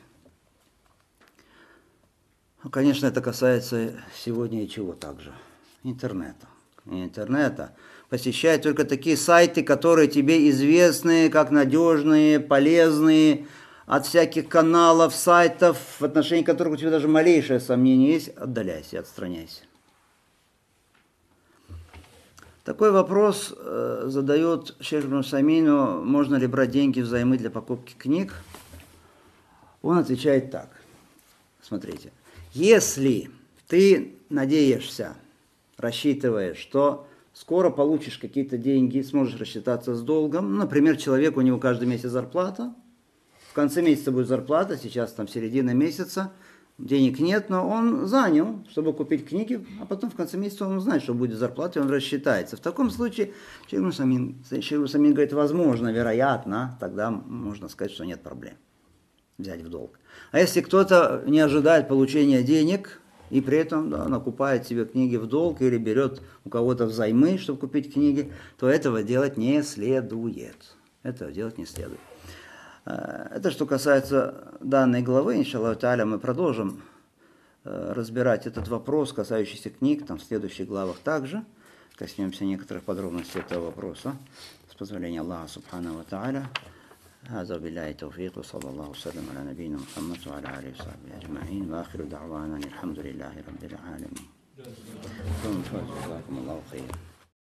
Ну, конечно, это касается сегодня и чего также? Интернета. Посещай только такие сайты, которые тебе известны, как надежные, полезные, от всяких каналов, сайтов, в отношении которых у тебя даже малейшее сомнение есть, отдаляйся, отстраняйся. Такой вопрос задает Шейх Ибн Усаймину, можно ли брать деньги взаймы для покупки книг. Он отвечает так. Смотрите. Если ты надеешься, рассчитываешь, что скоро получишь какие-то деньги, сможешь рассчитаться с долгом, например, человек, у него каждый месяц зарплата, в конце месяца будет зарплата, сейчас там середина месяца, денег нет, но он занял, чтобы купить книги, а потом в конце месяца он знает, что будет зарплата, и он рассчитается. В таком случае, Шейх Ибн Усаймин говорит, возможно, вероятно, тогда можно сказать, что нет проблем взять в долг. А если кто-то не ожидает получения денег, и при этом накупает себе книги в долг или берет у кого-то взаймы, чтобы купить книги, то этого делать не следует. Этого делать не следует. Это что касается данной главы, иншаллаху тааля, мы продолжим разбирать этот вопрос, касающийся книг, там в следующих главах также. Коснемся некоторых подробностей этого вопроса, с позволения Аллаха субхану ва тааля. هذا بالله التوفيق وصلى الله وسلم على نبينا محمد وعلى آله وصحبه أجمعين وآخر دعوانا الحمد لله رب العالمين. جزاكم الله خيرا.